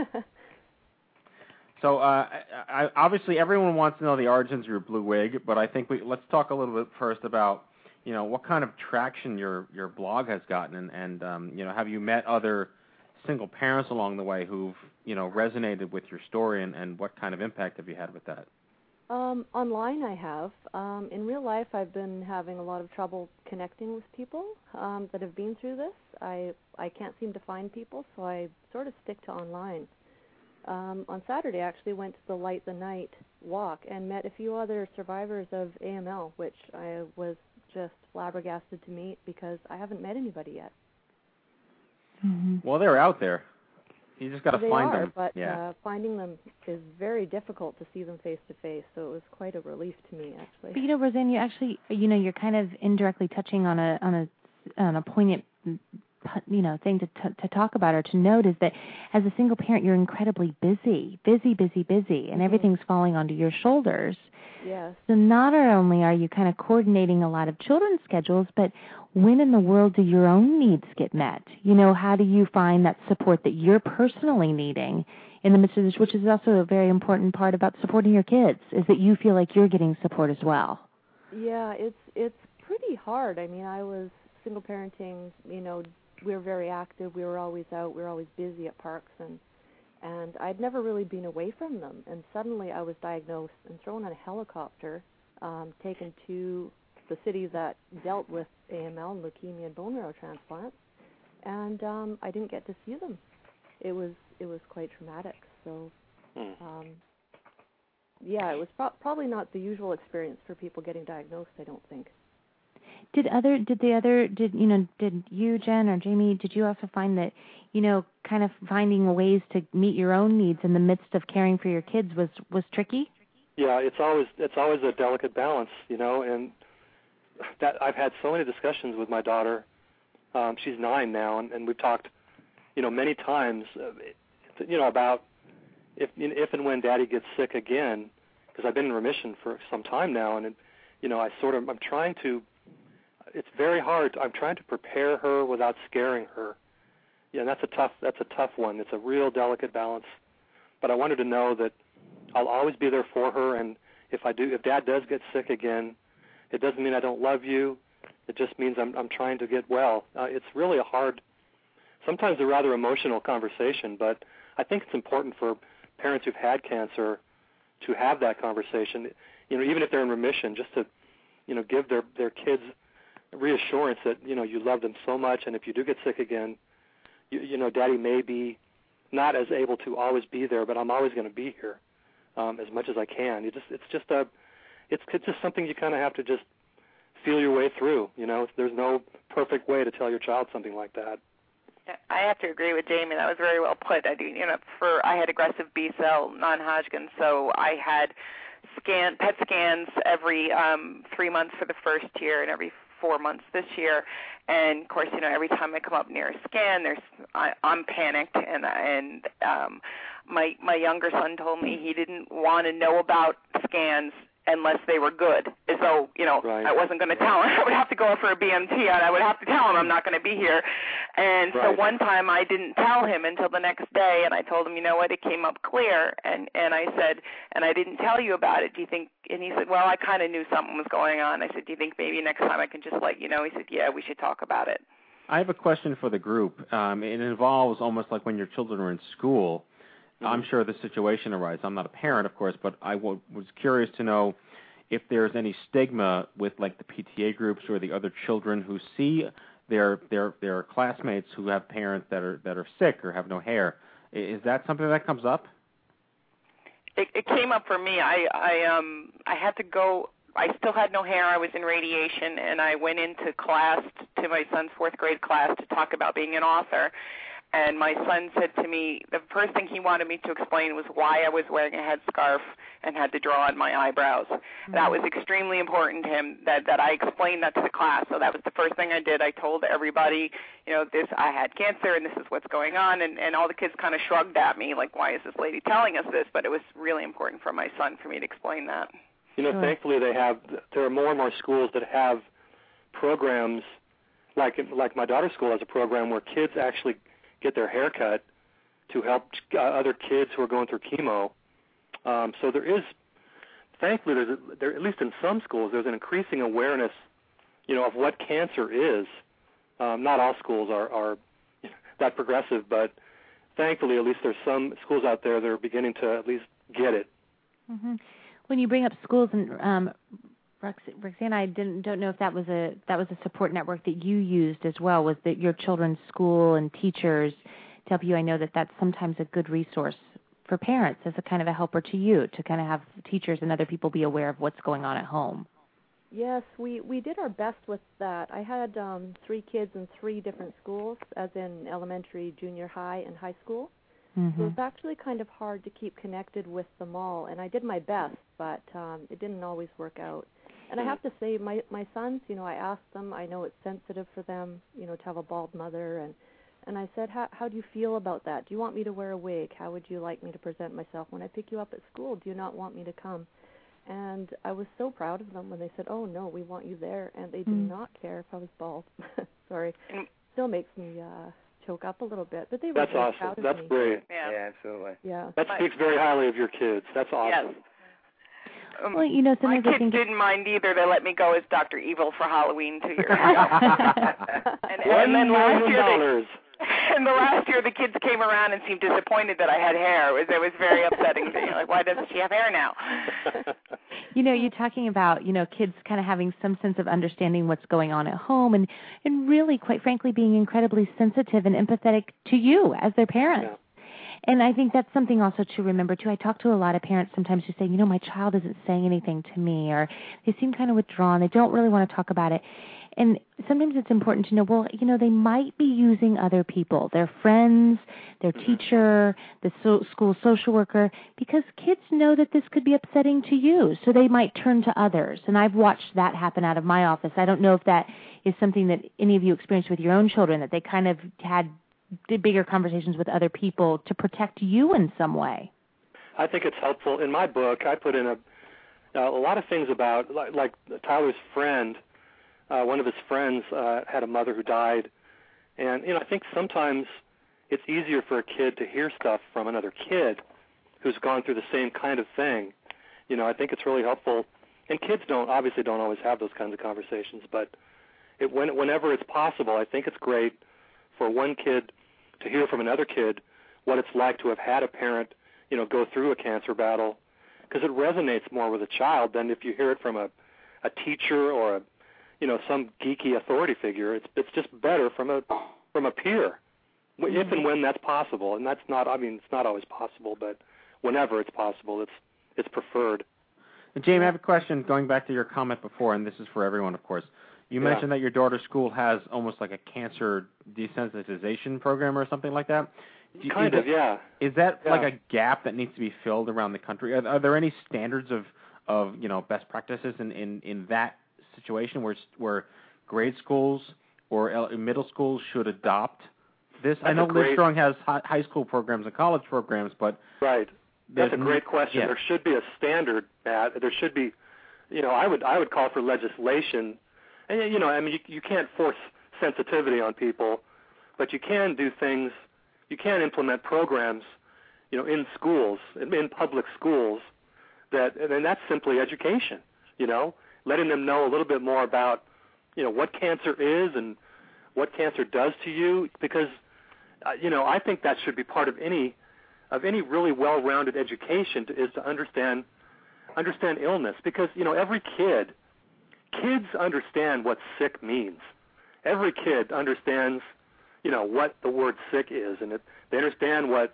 So obviously everyone wants to know the origins of your blue wig, but I think let's talk a little bit first about what kind of traction your blog has gotten, and have you met other single parents along the way who've resonated with your story, and what kind of impact have you had with that? Online I have. In real life I've been having a lot of trouble connecting with people that have been through this. I can't seem to find people, so I sort of stick to online. On Saturday, I actually went to the Light the Night walk and met a few other survivors of AML, which I was just flabbergasted to meet because I haven't met anybody yet. Mm-hmm. Well, they're out there. You just got to find them. But finding them is very difficult to see them face to face, so it was quite a relief to me, actually. But Roseanne, you actually, you're kind of indirectly touching on a poignant thing to talk about or to note, is that as a single parent, you're incredibly busy, and everything's falling onto your shoulders. Yes. So not only are you kind of coordinating a lot of children's schedules, but when in the world do your own needs get met? How do you find that support that you're personally needing in the midst of this, which is also a very important part about supporting your kids, is that you feel like you're getting support as well. Yeah, it's pretty hard. I mean, I was single parenting, we were very active. We were always out. We were always busy at parks, and I'd never really been away from them. And suddenly I was diagnosed and thrown on a helicopter, taken to the city that dealt with AML and leukemia and bone marrow transplants, and I didn't get to see them. It was quite traumatic. So, it was probably not the usual experience for people getting diagnosed, I don't think. Did you, Jen, or Jamie, did you also find that, kind of finding ways to meet your own needs in the midst of caring for your kids was tricky? Yeah, it's always a delicate balance, and that I've had so many discussions with my daughter. She's 9 now, and we've talked, many times, about if and when Daddy gets sick again, because I've been in remission for some time now, and I'm trying to. It's very hard. I'm trying to prepare her without scaring her. Yeah, and that's a tough one. It's a real delicate balance. But I wanted to know that I'll always be there for her, and if Dad does get sick again, it doesn't mean I don't love you. It just means I'm trying to get well. It's really sometimes a rather emotional conversation, but I think it's important for parents who've had cancer to have that conversation. Even if they're in remission, just to give their kids reassurance that you love them so much, and if you do get sick again, Daddy may be not as able to always be there, but I'm always going to be here as much as I can. It's just something you kind of have to just feel your way through. There's no perfect way to tell your child something like that. I have to agree with Jamie. That was very well put. I had aggressive B-cell non-Hodgkin, so I had PET scans every 3 months for the first year and every 4 months this year. And of course, every time I come up near a scan, I'm panicked, and my younger son told me he didn't want to know about scans unless they were good. So, right. I wasn't going to tell him. I would have to go for a BMT, and I would have to tell him I'm not going to be here. And so one time I didn't tell him until the next day, and I told him, you know what, it came up clear. And I said, and I didn't tell you about it. Do you think, and he said, well, I kind of knew something was going on. I said, do you think maybe next time I can just let you know? He said, yeah, we should talk about it. I have a question for the group. It involves almost like when your children are in school. I'm sure the situation arises. I'm not a parent, of course, but I was curious to know if there's any stigma with like the PTA groups or the other children who see their classmates who have parents that are sick or have no hair. Is that something that comes up? It came up for me. I had to go. I still had no hair. I was in radiation, and I went into class, to my son's 4th grade class, to talk about being an author. And my son said to me, the first thing he wanted me to explain was why I was wearing a headscarf and had to draw on my eyebrows. Mm-hmm. That was extremely important to him, that I explained that to the class. So that was the first thing I did. I told everybody, I had cancer and this is what's going on. And all the kids kind of shrugged at me, like, why is this lady telling us this? But it was really important for my son for me to explain that. Thankfully there are more and more schools that have programs, like my daughter's school has a program where kids actually get their hair cut to help other kids who are going through chemo. So there is, thankfully, there at least in some schools, there's an increasing awareness, of what cancer is. Not all schools are that progressive, but thankfully, at least there's some schools out there that are beginning to at least get it. Mm-hmm. When you bring up schools, and Roxanne, I don't know if that was a support network that you used as well. Was that your children's school and teachers to help you? I know that that's sometimes a good resource for parents as a kind of a helper to you to kind of have teachers and other people be aware of what's going on at home. Yes, we did our best with that. I had 3 kids in 3 different schools, as in elementary, junior high, and high school. Mm-hmm. So it's actually kind of hard to keep connected with them all, and I did my best, but it didn't always work out. And I have to say, my sons, I asked them, I know it's sensitive for them, to have a bald mother, and I said, how do you feel about that? Do you want me to wear a wig? How would you like me to present myself when I pick you up at school? Do you not want me to come? And I was so proud of them when they said, oh, no, we want you there, and they did not care if I was bald. Sorry. Still makes me choke up a little bit, but they were That's really awesome. proud of That's me. brilliant. Yeah, absolutely. Yeah. That speaks very highly of your kids. That's awesome. Yes. Well, my kids didn't mind either. They let me go as Dr. Evil for Halloween 2 years ago. and then last year, the last year the kids came around and seemed disappointed that I had hair. It was very upsetting to me. Like, why doesn't she have hair now? You're talking about, kids kind of having some sense of understanding what's going on at home and really, quite frankly, being incredibly sensitive and empathetic to you as their parents. Yeah. And I think that's something also to remember, too. I talk to a lot of parents sometimes who say, my child isn't saying anything to me, or they seem kind of withdrawn. They don't really want to talk about it. And sometimes it's important to know, well, they might be using other people, their friends, their teacher, the school social worker, because kids know that this could be upsetting to you, so they might turn to others. And I've watched that happen out of my office. I don't know if that is something that any of you experienced with your own children, that they kind of did bigger conversations with other people to protect you in some way. I think it's helpful. In my book, I put in a lot of things about, like Tyler's friend. One of his friends had a mother who died, and I think sometimes it's easier for a kid to hear stuff from another kid who's gone through the same kind of thing. I think it's really helpful, and kids obviously don't always have those kinds of conversations, but whenever it's possible, I think it's great for one kid to hear from another kid what it's like to have had a parent, go through a cancer battle, because it resonates more with a child than if you hear it from a teacher or some geeky authority figure. It's just better from a peer, if and when that's possible. And that's not, it's not always possible, but whenever it's possible, it's preferred. Jamie, I have a question going back to your comment before, and this is for everyone, of course. You mentioned that your daughter's school has almost like a cancer desensitization program or something like that. Kind of, yeah. Is that like a gap that needs to be filled around the country? Are there any standards of best practices in that situation where grade schools or middle schools should adopt this? I know Livestrong has high school programs and college programs, but right. That's a great question. Yeah. There should be a standard, Matt. There should be, I would call for legislation. And I mean, you can't force sensitivity on people, but you can do things. You can implement programs, in schools, in public schools, and that's simply education. Letting them know a little bit more about, what cancer is and what cancer does to you, because, I think that should be part of any really well-rounded education is to understand illness, because every kids understand what sick means. Every kid understands what the word sick is, and they understand what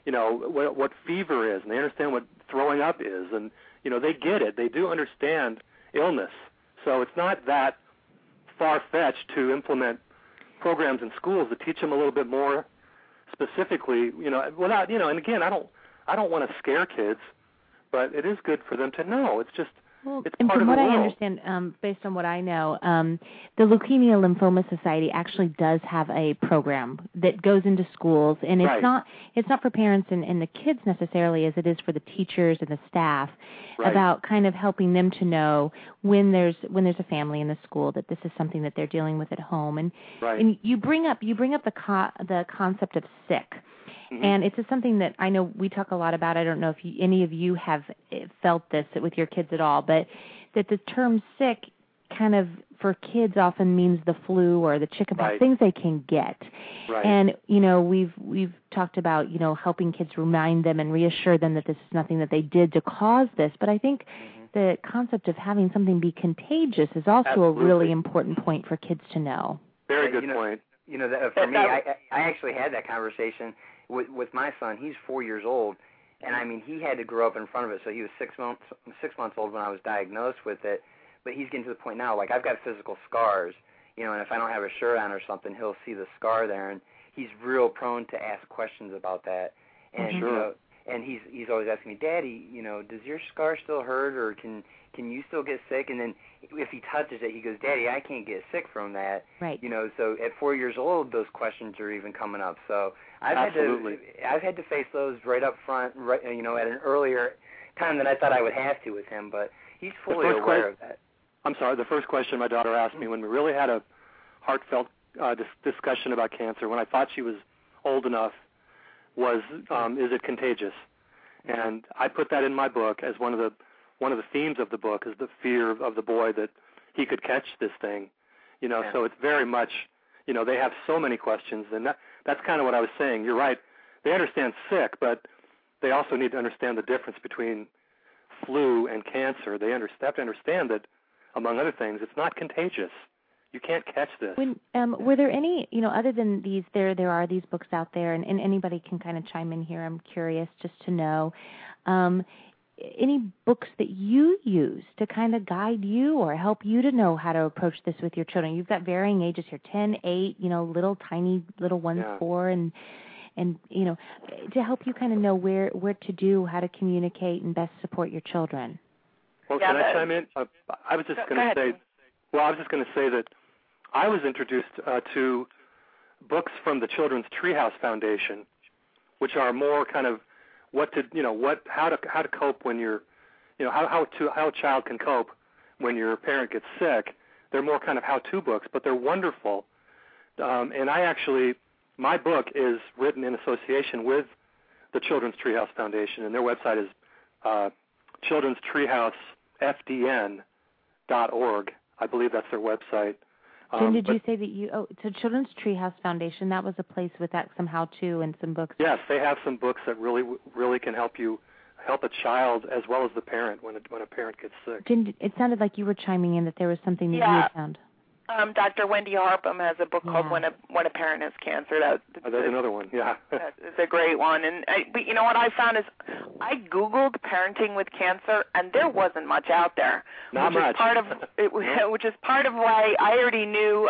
fever is, and they understand what throwing up is, and they get it. They do understand illness, so it's not that far-fetched to implement programs in schools to teach them a little bit more specifically, without, and again, I don't want to scare kids, but it is good for them to know. It's just, it's and part from of the what I world. understand, based on what I know, the Leukemia Lymphoma Society actually does have a program that goes into schools, and it's not for parents and the kids necessarily, as it is for the teachers and the staff, about kind of helping them to know when there's a family in the school that this is something that they're dealing with at home, and you bring up the concept of sick. Mm-hmm. And it's just something that I know we talk a lot about. I don't know if any of you have felt this with your kids at all, but that the term sick kind of for kids often means the flu or the chickenpox, things they can get. Right. And, we've talked about, helping kids, remind them and reassure them that this is nothing that they did to cause this. But I think the concept of having something be contagious is also a really important point for kids to know. Very good point. For me, I actually had that conversation with my son. He's 4 years old, and I mean, he had to grow up in front of it. So he was 6 months old when I was diagnosed with it. But he's getting to the point now, like I've got physical scars, and if I don't have a shirt on or something, he'll see the scar there, and he's real prone to ask questions about that. And and he's always asking me, Daddy, does your scar still hurt, or can you still get sick? And then if he touches it, he goes, Daddy, I can't get sick from that. Right. So at 4 years old, those questions are even coming up. So I've had to face those right up front, at an earlier time than I thought I would have to with him. But he's fully aware of that. I'm sorry. The first question my daughter asked me when we really had a heartfelt discussion about cancer, when I thought she was old enough, was is it contagious? And I put that in my book as one of the themes of the book is the fear of the boy that he could catch this thing, So it's very much, they have so many questions, and that's kind of what I was saying. You're right. They understand sick, but they also need to understand the difference between flu and cancer. They have to understand that, among other things, it's not contagious. You can't catch this. Were there any, other than these, there are these books out there, and anybody can kind of chime in here. I'm curious just to know, any books that you use to kind of guide you or help you to know how to approach this with your children? You've got varying ages here, 10, 8, little tiny little ones, 4, and to help you kind of know where to do, how to communicate and best support your children. Well, can I chime in? I was just going to say. Well, I was just going to say that I was introduced to books from the Children's Treehouse Foundation, which are more kind of how to cope when you're, how a child can cope when your parent gets sick. They're more kind of how-to books, but they're wonderful. And my book is written in association with the Children's Treehouse Foundation, and their website is children'streehousefdn.org. I believe that's their website. Jen, did you say that so Children's Treehouse Foundation, that was a place with some how-to and some books? Yes, they have some books that really can help a child as well as the parent when a parent gets sick. Jen, it sounded like you were chiming in that there was something that you had found. Dr. Wendy Harpham has a book called When a Parent Has Cancer. There's another one, yeah. It's a great one. But you know what I found is I Googled parenting with cancer, and there wasn't much out there. Not much. Which is part of why I already knew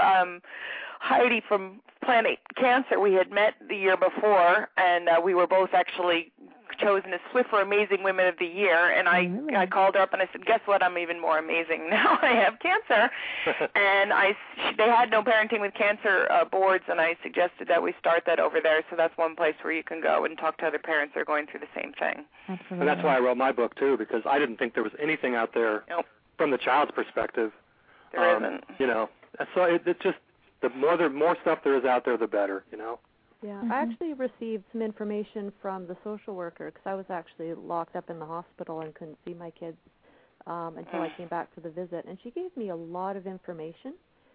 Heidi from Planet Cancer. We had met the year before, and we were both actually chosen as Swiffer Amazing Women of the Year, and I called her up and I said, guess what, I'm even more amazing now. I have cancer. And they had no Parenting with Cancer boards, and I suggested that we start that over there, so that's one place where you can go and talk to other parents that are going through the same thing. Absolutely. And that's why I wrote my book, too, because I didn't think there was anything out there from the child's perspective. There isn't. You know, so it's just the more stuff there is out there, the better, you know. Yeah, I actually received some information from the social worker because I was actually locked up in the hospital and couldn't see my kids until I came back for the visit. And she gave me a lot of information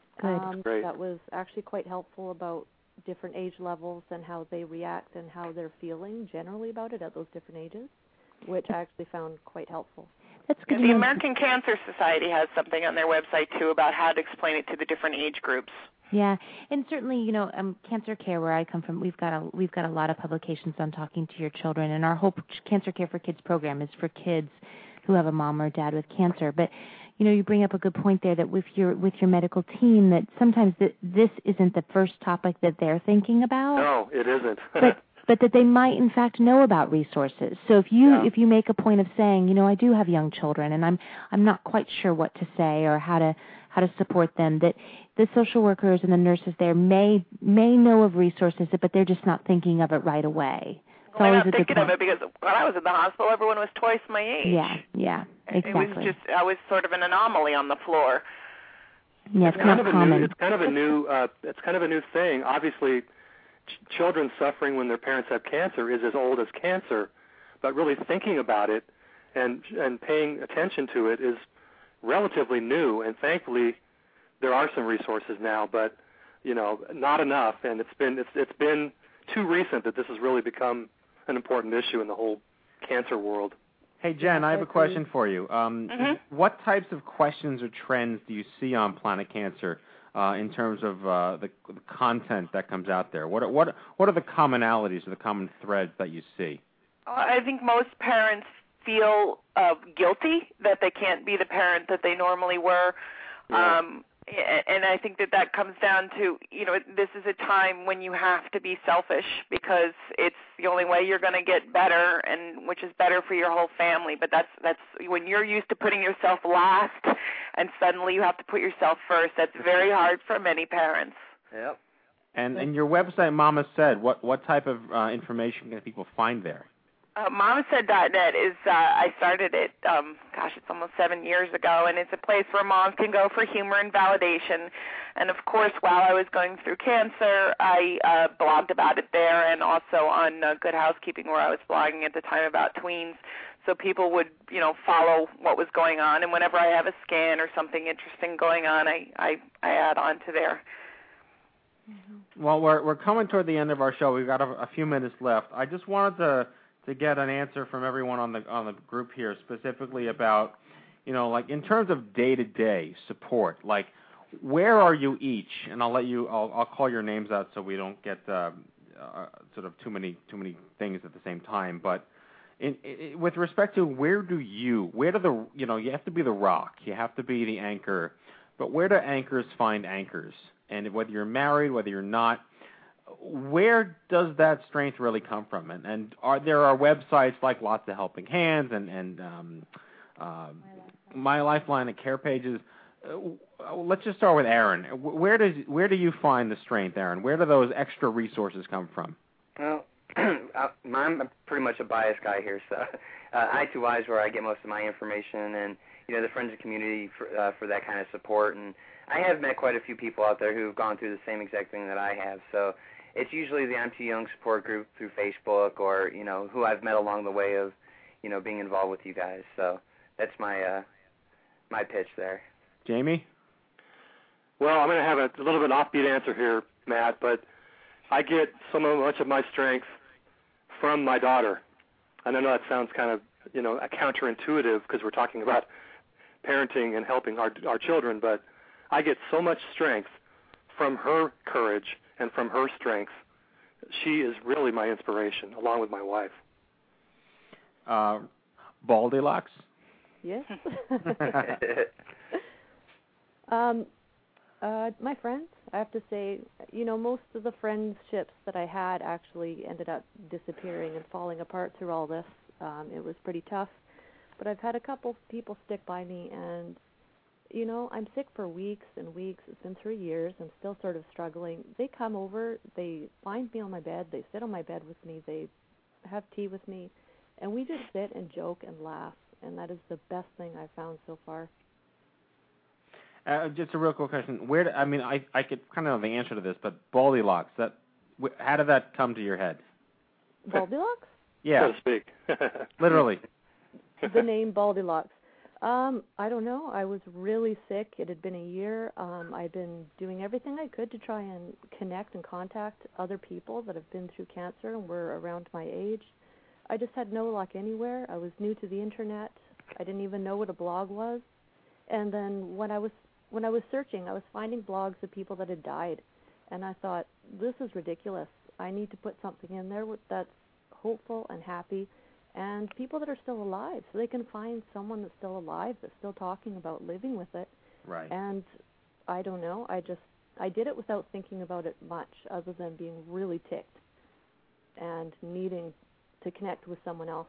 that was actually quite helpful about different age levels and how they react and how they're feeling generally about it at those different ages, which I actually found quite helpful. That's good. The American Cancer Society has something on their website, too, about how to explain it to the different age groups. Yeah, and certainly, you know, Cancer Care, where I come from, we've got a lot of publications on talking to your children, and our whole Cancer Care for Kids program is for kids who have a mom or dad with cancer. But you know, you bring up a good point there that with your medical team, that sometimes this isn't the first topic that they're thinking about. No, it isn't. But that they might in fact know about resources. So if you make a point of saying, you know, I do have young children and I'm not quite sure what to say or how to support them, that the social workers and the nurses there may know of resources, but they're just not thinking of it right away. Well, they're not thinking of it because when I was in the hospital, everyone was twice my age. Yeah, exactly. I was sort of an anomaly on the floor. Yeah, it's not common. It's kind of a new thing. Obviously, children suffering when their parents have cancer is as old as cancer, but really thinking about it and paying attention to it is relatively new. And thankfully, there are some resources now, but you know, not enough. And it's been too recent that this has really become an important issue in the whole cancer world. Hey, Jen, I have a question for you. What types of questions or trends do you see on Planet Cancer in terms of the content that comes out there? What are the commonalities or the common threads that you see? I think most parents feel guilty that they can't be the parent that they normally were. Yeah. And I think that comes down to, you know, this is a time when you have to be selfish because it's the only way you're going to get better, and which is better for your whole family. But that's when you're used to putting yourself last and suddenly you have to put yourself first. That's very hard for many parents. Yep. And your website, Mama Said, what type of information can people find there? MamaSaid.net is, I started it, it's almost 7 years ago, and it's a place where moms can go for humor and validation. And, of course, while I was going through cancer, I blogged about it there and also on Good Housekeeping, where I was blogging at the time about tweens. So people would, you know, follow what was going on. And whenever I have a scan or something interesting going on, I add on to there. Well, we're coming toward the end of our show. We've got a few minutes left. I just wanted to get an answer from everyone on the group here, specifically about, you know, like in terms of day-to-day support, like where are you each? And I'll call your names out so we don't get sort of too many things at the same time. But with respect to you have to be the rock, you have to be the anchor, but where do anchors find anchors? And whether you're married, whether you're not, where does that strength really come from? And there are websites like Lots of Helping Hands and My Lifeline and Care Pages. Let's just start with Aaron. Where do you find the strength, Aaron? Where do those extra resources come from? Well, I'm pretty much a biased guy here, so I2Y is where I get most of my information, and you know, the friends and community for that kind of support. And I have met quite a few people out there who have gone through the same exact thing that I have. So it's usually the I'm Too Young support group through Facebook, or you know, who I've met along the way of, you know, being involved with you guys. So that's my my pitch there. Jamie? Well, I'm going to have a little bit offbeat answer here, Matt, but I get much of my strength from my daughter. And I know that sounds kind of, you know, counterintuitive because we're talking about parenting and helping our children, but I get so much strength from her courage and from her strength. She is really my inspiration, along with my wife. Baldilocks? Yes. My friends, I have to say, most of the friendships that I had actually ended up disappearing and falling apart through all this. It was pretty tough, but I've had a couple people stick by me, and I'm sick for weeks and weeks. It's been 3 years. I'm still sort of struggling. They come over, they find me on my bed, they sit on my bed with me, they have tea with me, and we just sit and joke and laugh, and that is the best thing I've found so far. Just a real quick question. I could kind of know the answer to this, but Baldilocks, how did that come to your head? Baldilocks? Yeah. So to speak. Literally. The name Baldilocks. I don't know. I was really sick. It had been a year. I'd been doing everything I could to try and connect and contact other people that have been through cancer and were around my age. I just had no luck anywhere. I was new to the internet. I didn't even know what a blog was. And then when I was searching, I was finding blogs of people that had died. And I thought, this is ridiculous. I need to put something in there that's hopeful and happy, and people that are still alive, so they can find someone that's still alive, that's still talking about living with it. Right. And I don't know, I did it without thinking about it much, other than being really ticked and needing to connect with someone else.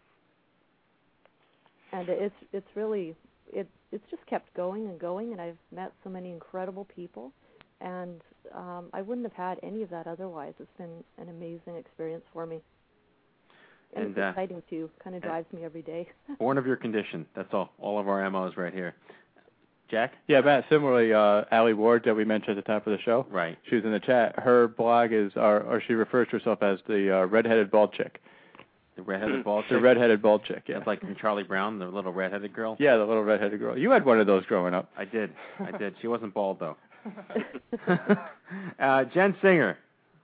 And it's just kept going and going, and I've met so many incredible people, and I wouldn't have had any of that otherwise. It's been an amazing experience for me. And it's exciting, too. Kind of drives me every day. Born of your condition. That's all of our MOs right here. Jack? Yeah, Matt, similarly, Allie Ward that we mentioned at the top of the show. Right. She was in the chat. Her blog is, or she refers to herself as the redheaded bald chick. The redheaded bald chick? The redheaded bald chick, yeah. That's like from Charlie Brown, the little redheaded girl? Yeah, the little redheaded girl. You had one of those growing up. I did. She wasn't bald, though. Jen Singer.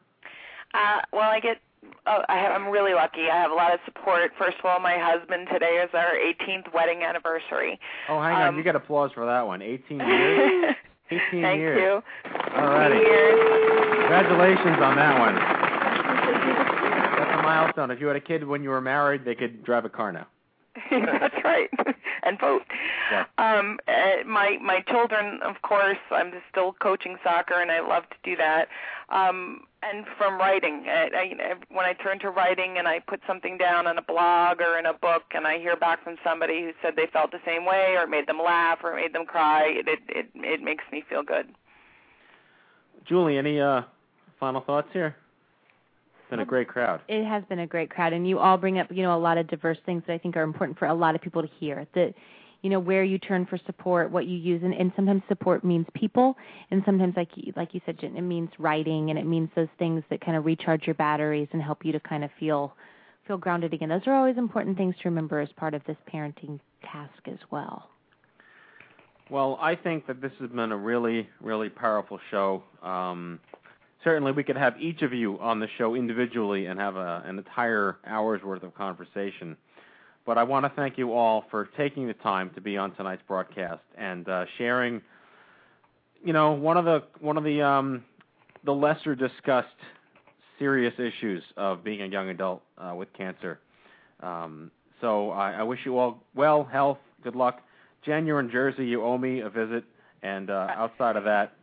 I'm really lucky. I have a lot of support. First of all, my husband, today is our 18th wedding anniversary. Oh, hang on. You get applause for that one. 18 years? 18 Thank years. you. All righty. Congratulations on that one. That's a milestone. If you had a kid when you were married, they could drive a car now. That's right. And vote. Yeah. My children, of course, I'm still coaching soccer, and I love to do that. And from writing, when I turn to writing and I put something down on a blog or in a book, and I hear back from somebody who said they felt the same way, or it made them laugh, or made them cry, it makes me feel good. Julie, any final thoughts here? It's been a great crowd. It has been a great crowd, and you all bring up, a lot of diverse things that I think are important for a lot of people to hear. That, where you turn for support, what you use, and sometimes support means people, and sometimes, like you said, Jen, it means writing, and it means those things that kind of recharge your batteries and help you to kind of feel grounded again. Those are always important things to remember as part of this parenting task as well. Well, I think that this has been a really, really powerful show. Certainly, we could have each of you on the show individually and have an entire hour's worth of conversation. But I want to thank you all for taking the time to be on tonight's broadcast and sharing, one of the lesser discussed serious issues of being a young adult with cancer. So I wish you all health, good luck. Jen, you're in Jersey. You owe me a visit. And outside of that,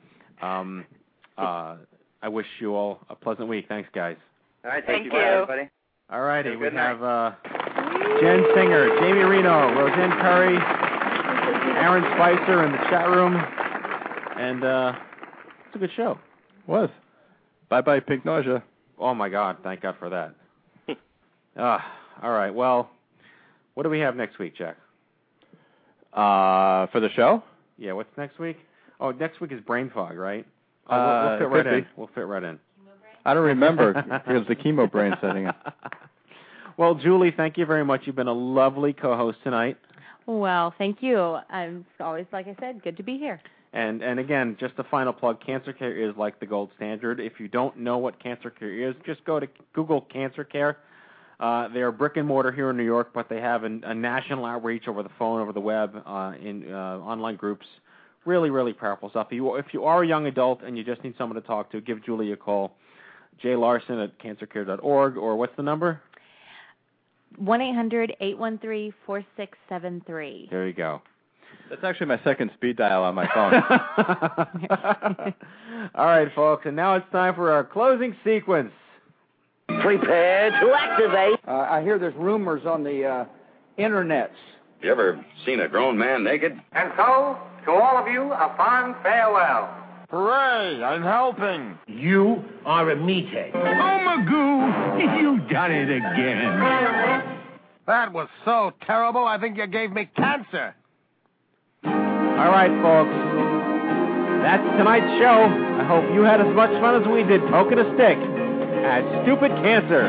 I wish you all a pleasant week. Thanks, guys. All right, thank you, everybody. All righty, we Good night. have Jen Singer, Jamie Reno, Roseanne Perry, Aaron Spicer in the chat room, and it's a good show. Was. Bye-bye, pink nausea. Oh, my God. Thank God for that. All right. Well, what do we have next week, Jack? For the show? Yeah, what's next week? Oh, next week is brain fog, right? We'll fit right in. We'll fit right in. I don't remember because the chemo brain setting in. Well, Julie, thank you very much. You've been a lovely co-host tonight. Well, thank you. It's always, like I said, good to be here. And again, just a final plug, Cancer Care is like the gold standard. If you don't know what Cancer Care is, just go to Google Cancer Care. They are brick and mortar here in New York, but they have a national outreach over the phone, over the web, in online groups Really, really powerful stuff. If you are a young adult and you just need someone to talk to, give Julie a call. Jay Larson at cancercare.org, or what's the number? 1-800-813-4673. There you go. That's actually my second speed dial on my phone. All right, folks, and now it's time for our closing sequence. Prepare to activate. I hear there's rumors on the internets. You ever seen a grown man naked? And so, to all of you, a fond farewell. Hooray, I'm helping. You are a meathead. Oh, Magoo, you've done it again. That was so terrible, I think you gave me cancer. All right, folks. That's tonight's show. I hope you had as much fun as we did poking a stick at Stupid Cancer.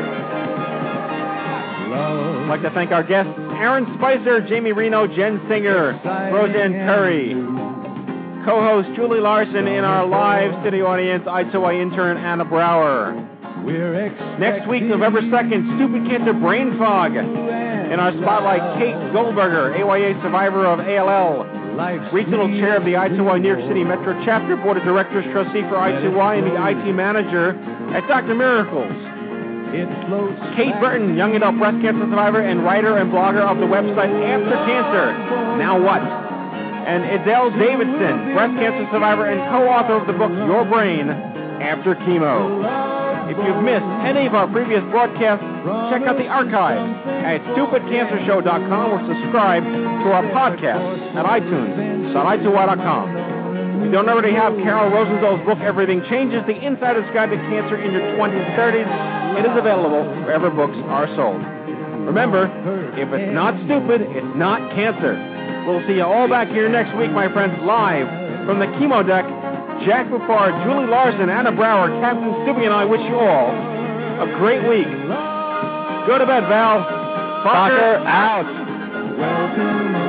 I'd like to thank our guests, Aaron Spicer, Jamie Reno, Jen Singer, Roseanne Curry, co-host Julie Larson, in our live studio audience, I2Y intern Anna Brower. Next week, November 2nd, Stupid Cancer Brain Fog. In our spotlight, Kate Goldberger, AYA survivor of ALL, regional chair of the I2Y New York City Metro Chapter, Board of Directors, trustee for I2Y, and the IT manager at Dr. Miracles. Kate Burton, young adult breast cancer survivor and writer and blogger of the website After Cancer, Now What? And Adele Davidson, breast cancer survivor and co-author of the book Your Brain After Chemo. If you've missed any of our previous broadcasts, check out the archives at stupidcancershow.com or subscribe to our podcast at iTunes, i2y.com. If you don't already have Carol Rosenthal's book, Everything Changes, The Insider's Guide to Cancer in Your 20s and 30s, it is available wherever books are sold. Remember, if it's not stupid, it's not cancer. We'll see you all back here next week, my friends, live from the chemo deck. Jack Buffard, Julie Larson, Anna Brower, Captain Stubby, and I wish you all a great week. Go to bed, Val. Fucker out. Welcome